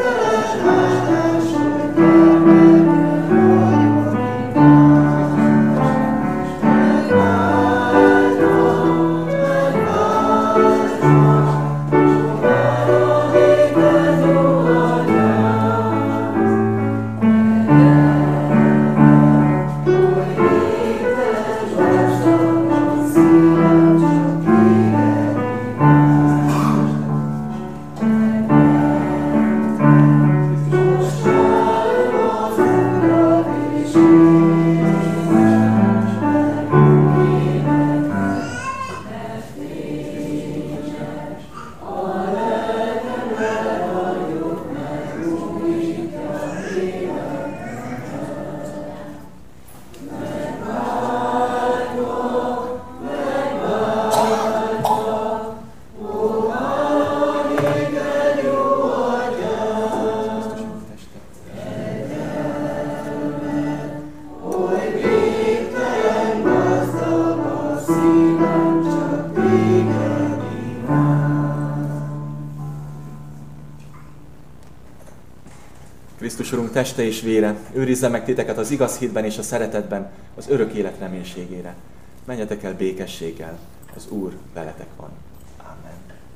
Speaker 1: Krisztus Urunk teste és vére, őrizze meg titeket az igaz hitben és a szeretetben, az örök élet reménységére. Menjetek el békességgel, az Úr veletek van. Amen.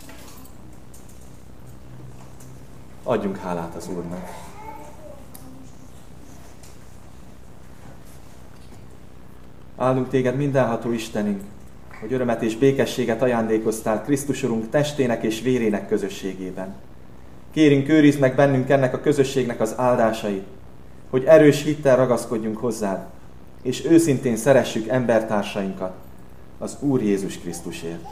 Speaker 1: Adjunk hálát az Úrnak. Áldunk téged, mindenható Istenünk, hogy örömet és békességet ajándékoztál Krisztus Urunk testének és vérének közösségében. Kérünk, őrizd meg bennünk ennek a közösségnek az áldásait, hogy erős hittel ragaszkodjunk hozzád, és őszintén szeressük embertársainkat az Úr Jézus Krisztusért.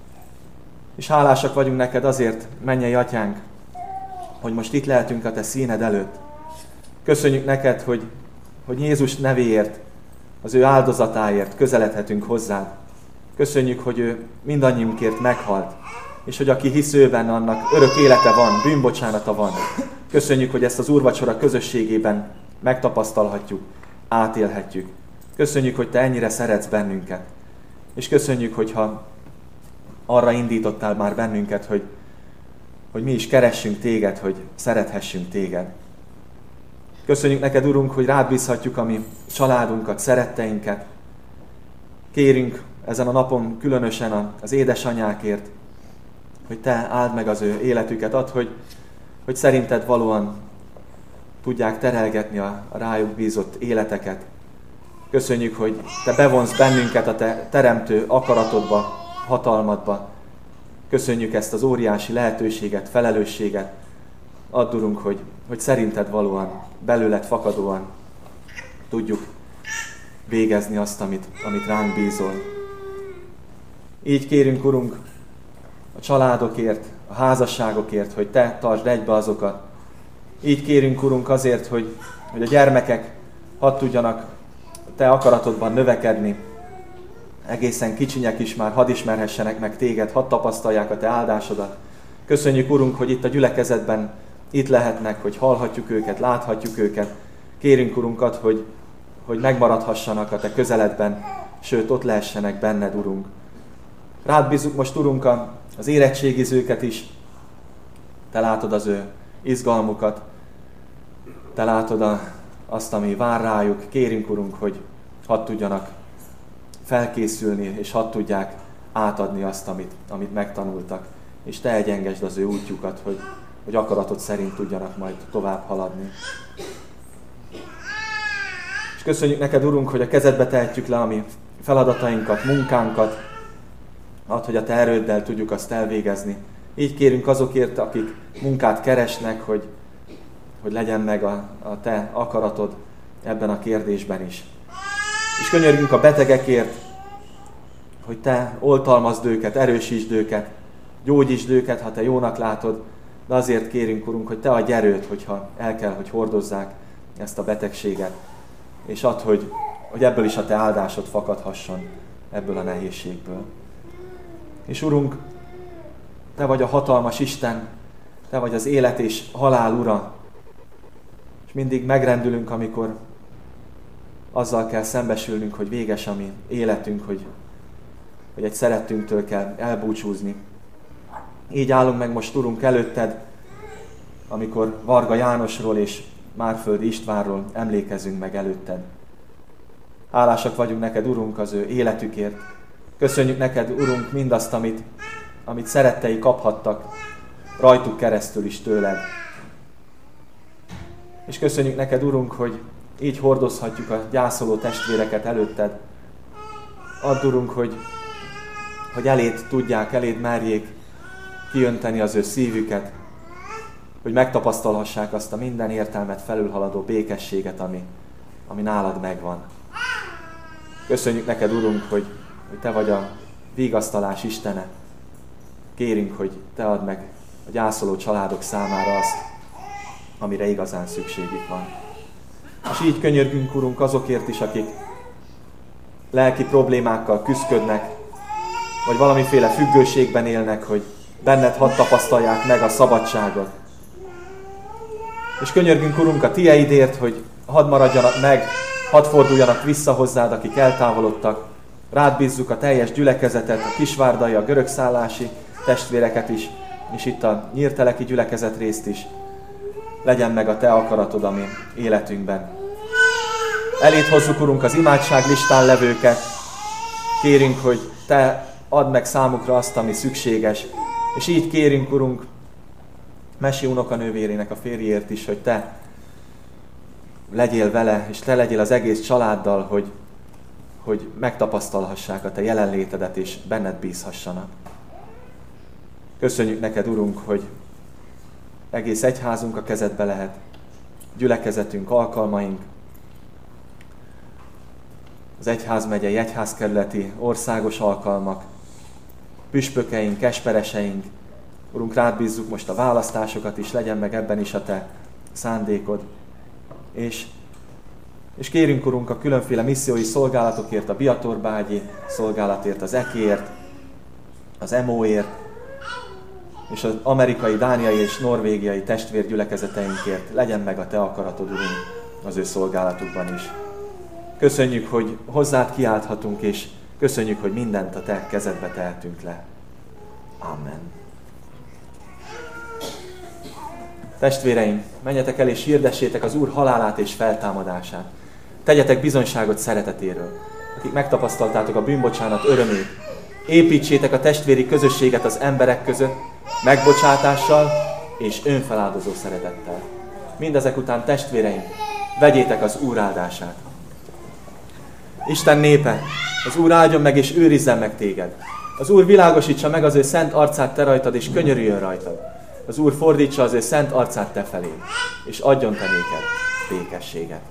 Speaker 1: És hálásak vagyunk neked azért, mennyei Atyánk, hogy most itt lehetünk a te színed előtt. Köszönjük neked, hogy, hogy Jézus nevéért, az ő áldozatáért közeledhetünk hozzád. Köszönjük, hogy ő mindannyiunkért meghalt, és hogy aki hisz őben, annak örök élete van, bűnbocsánata van. Köszönjük, hogy ezt az úrvacsora közösségében megtapasztalhatjuk, átélhetjük. Köszönjük, hogy te ennyire szeretsz bennünket. És köszönjük, hogyha arra indítottál már bennünket, hogy, hogy mi is keressünk téged, hogy szerethessünk téged. Köszönjük neked, Urunk, hogy rád bízhatjuk a mi családunkat, szeretteinket. Kérünk ezen a napon különösen az édesanyákért, hogy te áld meg az ő életüket, add, hogy, hogy szerinted valóan tudják terelgetni a, a rájuk bízott életeket. Köszönjük, hogy te bevonsz bennünket a te teremtő akaratodba, hatalmadba. Köszönjük ezt az óriási lehetőséget, felelősséget. Add, Urunk, hogy, hogy szerinted valóan, belőled fakadóan tudjuk végezni azt, amit, amit ránk bízol. Így kérünk, Urunk, a családokért, a házasságokért, hogy te tartsd egybe azokat. Így kérünk, Urunk, azért, hogy, hogy a gyermekek hadd tudjanak te akaratodban növekedni, egészen kicsinyek is már hadd ismerhessenek meg téged, hadd tapasztalják a te áldásodat. Köszönjük, Urunk, hogy itt a gyülekezetben itt lehetnek, hogy hallhatjuk őket, láthatjuk őket. Kérünk, Urunkat, hogy, hogy megmaradhassanak a te közeledben, sőt, ott lehessenek benned, Urunk. Rád bízzuk most, Urunk, az érettségizőket is. Te látod az ő izgalmukat, te látod a, azt, ami vár rájuk. Kérünk, Urunk, hogy hadd tudjanak felkészülni, és hadd tudják átadni azt, amit, amit megtanultak. És te egyengesd az ő útjukat, hogy, hogy akaratod szerint tudjanak majd tovább haladni. És köszönjük neked, Urunk, hogy a kezedbe tehetjük le a mi feladatainkat, munkánkat, add, hogy a te erőddel tudjuk azt elvégezni. Így kérünk azokért, akik munkát keresnek, hogy, hogy legyen meg a, a te akaratod ebben a kérdésben is. És könyörgünk a betegekért, hogy te oltalmazd őket, erősítsd őket, gyógyítsd őket, ha te jónak látod, de azért kérünk, Urunk, hogy te adj erőt, hogyha el kell, hogy hordozzák ezt a betegséget, és add, hogy, hogy ebből is a te áldásod fakadhasson, ebből a nehézségből. És Urunk, te vagy a hatalmas Isten, te vagy az élet és halál ura, és mindig megrendülünk, amikor azzal kell szembesülnünk, hogy véges a mi életünk, hogy, hogy egy szerettünktől kell elbúcsúzni. Így állunk meg most, Urunk, előtted, amikor Varga Jánosról és Márföldi Istvánról emlékezünk meg előtted. Hálásak vagyunk neked, Urunk, az ő életükért. Köszönjük neked, Urunk, mindazt, amit, amit szerettei kaphattak rajtuk keresztül is tőled. És köszönjük neked, Urunk, hogy így hordozhatjuk a gyászoló testvéreket előtted. Add, Urunk, hogy, hogy eléd tudják, eléd merjék kiönteni az ő szívüket, hogy megtapasztalhassák azt a minden értelmet felülhaladó békességet, ami, ami nálad megvan. Köszönjük neked, Urunk, hogy, hogy te vagy a vigasztalás Istene. Kérünk, hogy te add meg a gyászoló családok számára azt, amire igazán szükségük van. És így könyörgünk, Urunk, azokért is, akik lelki problémákkal küszködnek, vagy valamiféle függőségben élnek, hogy benned hadd tapasztalják meg a szabadságot. És könyörgünk, Urunk, a tieidért, hogy hadd maradjanak meg, hadd forduljanak vissza hozzád, akik eltávolodtak. Rád bízzuk a teljes gyülekezetet, a kisvárdai, a görögszállási testvéreket is, és itt a nyírteleki gyülekezet részt is. legyen meg a Te akaratod a mi életünkben. Eléd hozzuk, Urunk, az imádságlistán levőket. Kérünk, hogy Te add meg számukra azt, ami szükséges. És így kérünk, Urunk, Mesi unokanővérének a férjéért is, hogy Te legyél vele, és Te legyél az egész családdal, hogy, hogy megtapasztalhassák a Te jelenlétedet, és benned bízhassanak. Köszönjük neked, Urunk, hogy egész egyházunk a kezedbe lehet, gyülekezetünk, alkalmaink, az egyházmegyei, egyházkerületi, országos alkalmak, püspökeink, espereseink. Urunk, rád bízzuk most a választásokat is, legyen meg ebben is a Te szándékod. És, és kérünk, Urunk, a különféle missziói szolgálatokért, a Biatorbágyi szolgálatért, az ekéért, az emóért, és az amerikai, dániai és norvégiai testvérgyülekezeteinkért. Legyen meg a Te akaratod, Urunk, az ő szolgálatukban is. Köszönjük, hogy hozzád kiálthatunk, és köszönjük, hogy mindent a Te kezedbe tehetünk le. Amen. Testvéreim, menjetek el és hirdessétek az Úr halálát és feltámadását. Tegyetek bizonyságot szeretetéről. Akik megtapasztaltátok a bűnbocsánat örömét, építsétek a testvéri közösséget az emberek között, megbocsátással és önfeláldozó szeretettel. Mindezek után, testvéreim, vegyétek az Úr áldását. Isten népe, az Úr áldjon meg és őrizzen meg téged. Az Úr világosítsa meg az ő szent arcát te rajtad, és könyörüljön rajtad. Az Úr fordítsa az ő szent arcát te felé, és adjon te néked békességet.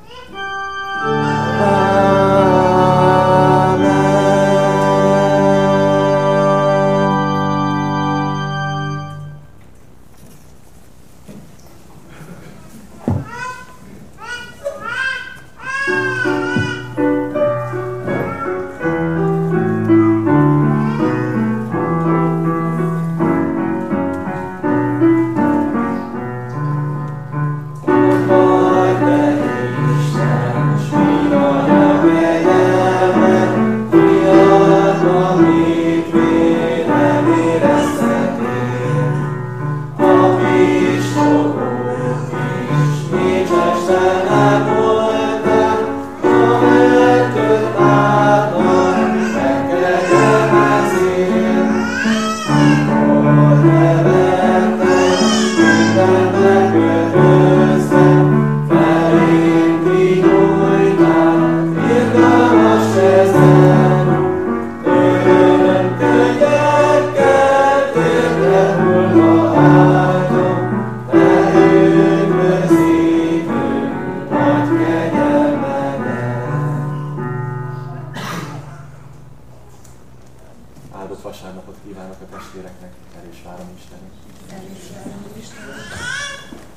Speaker 1: Áldott vasárnapot kívánok a testvéreknek, erős várom Istennek.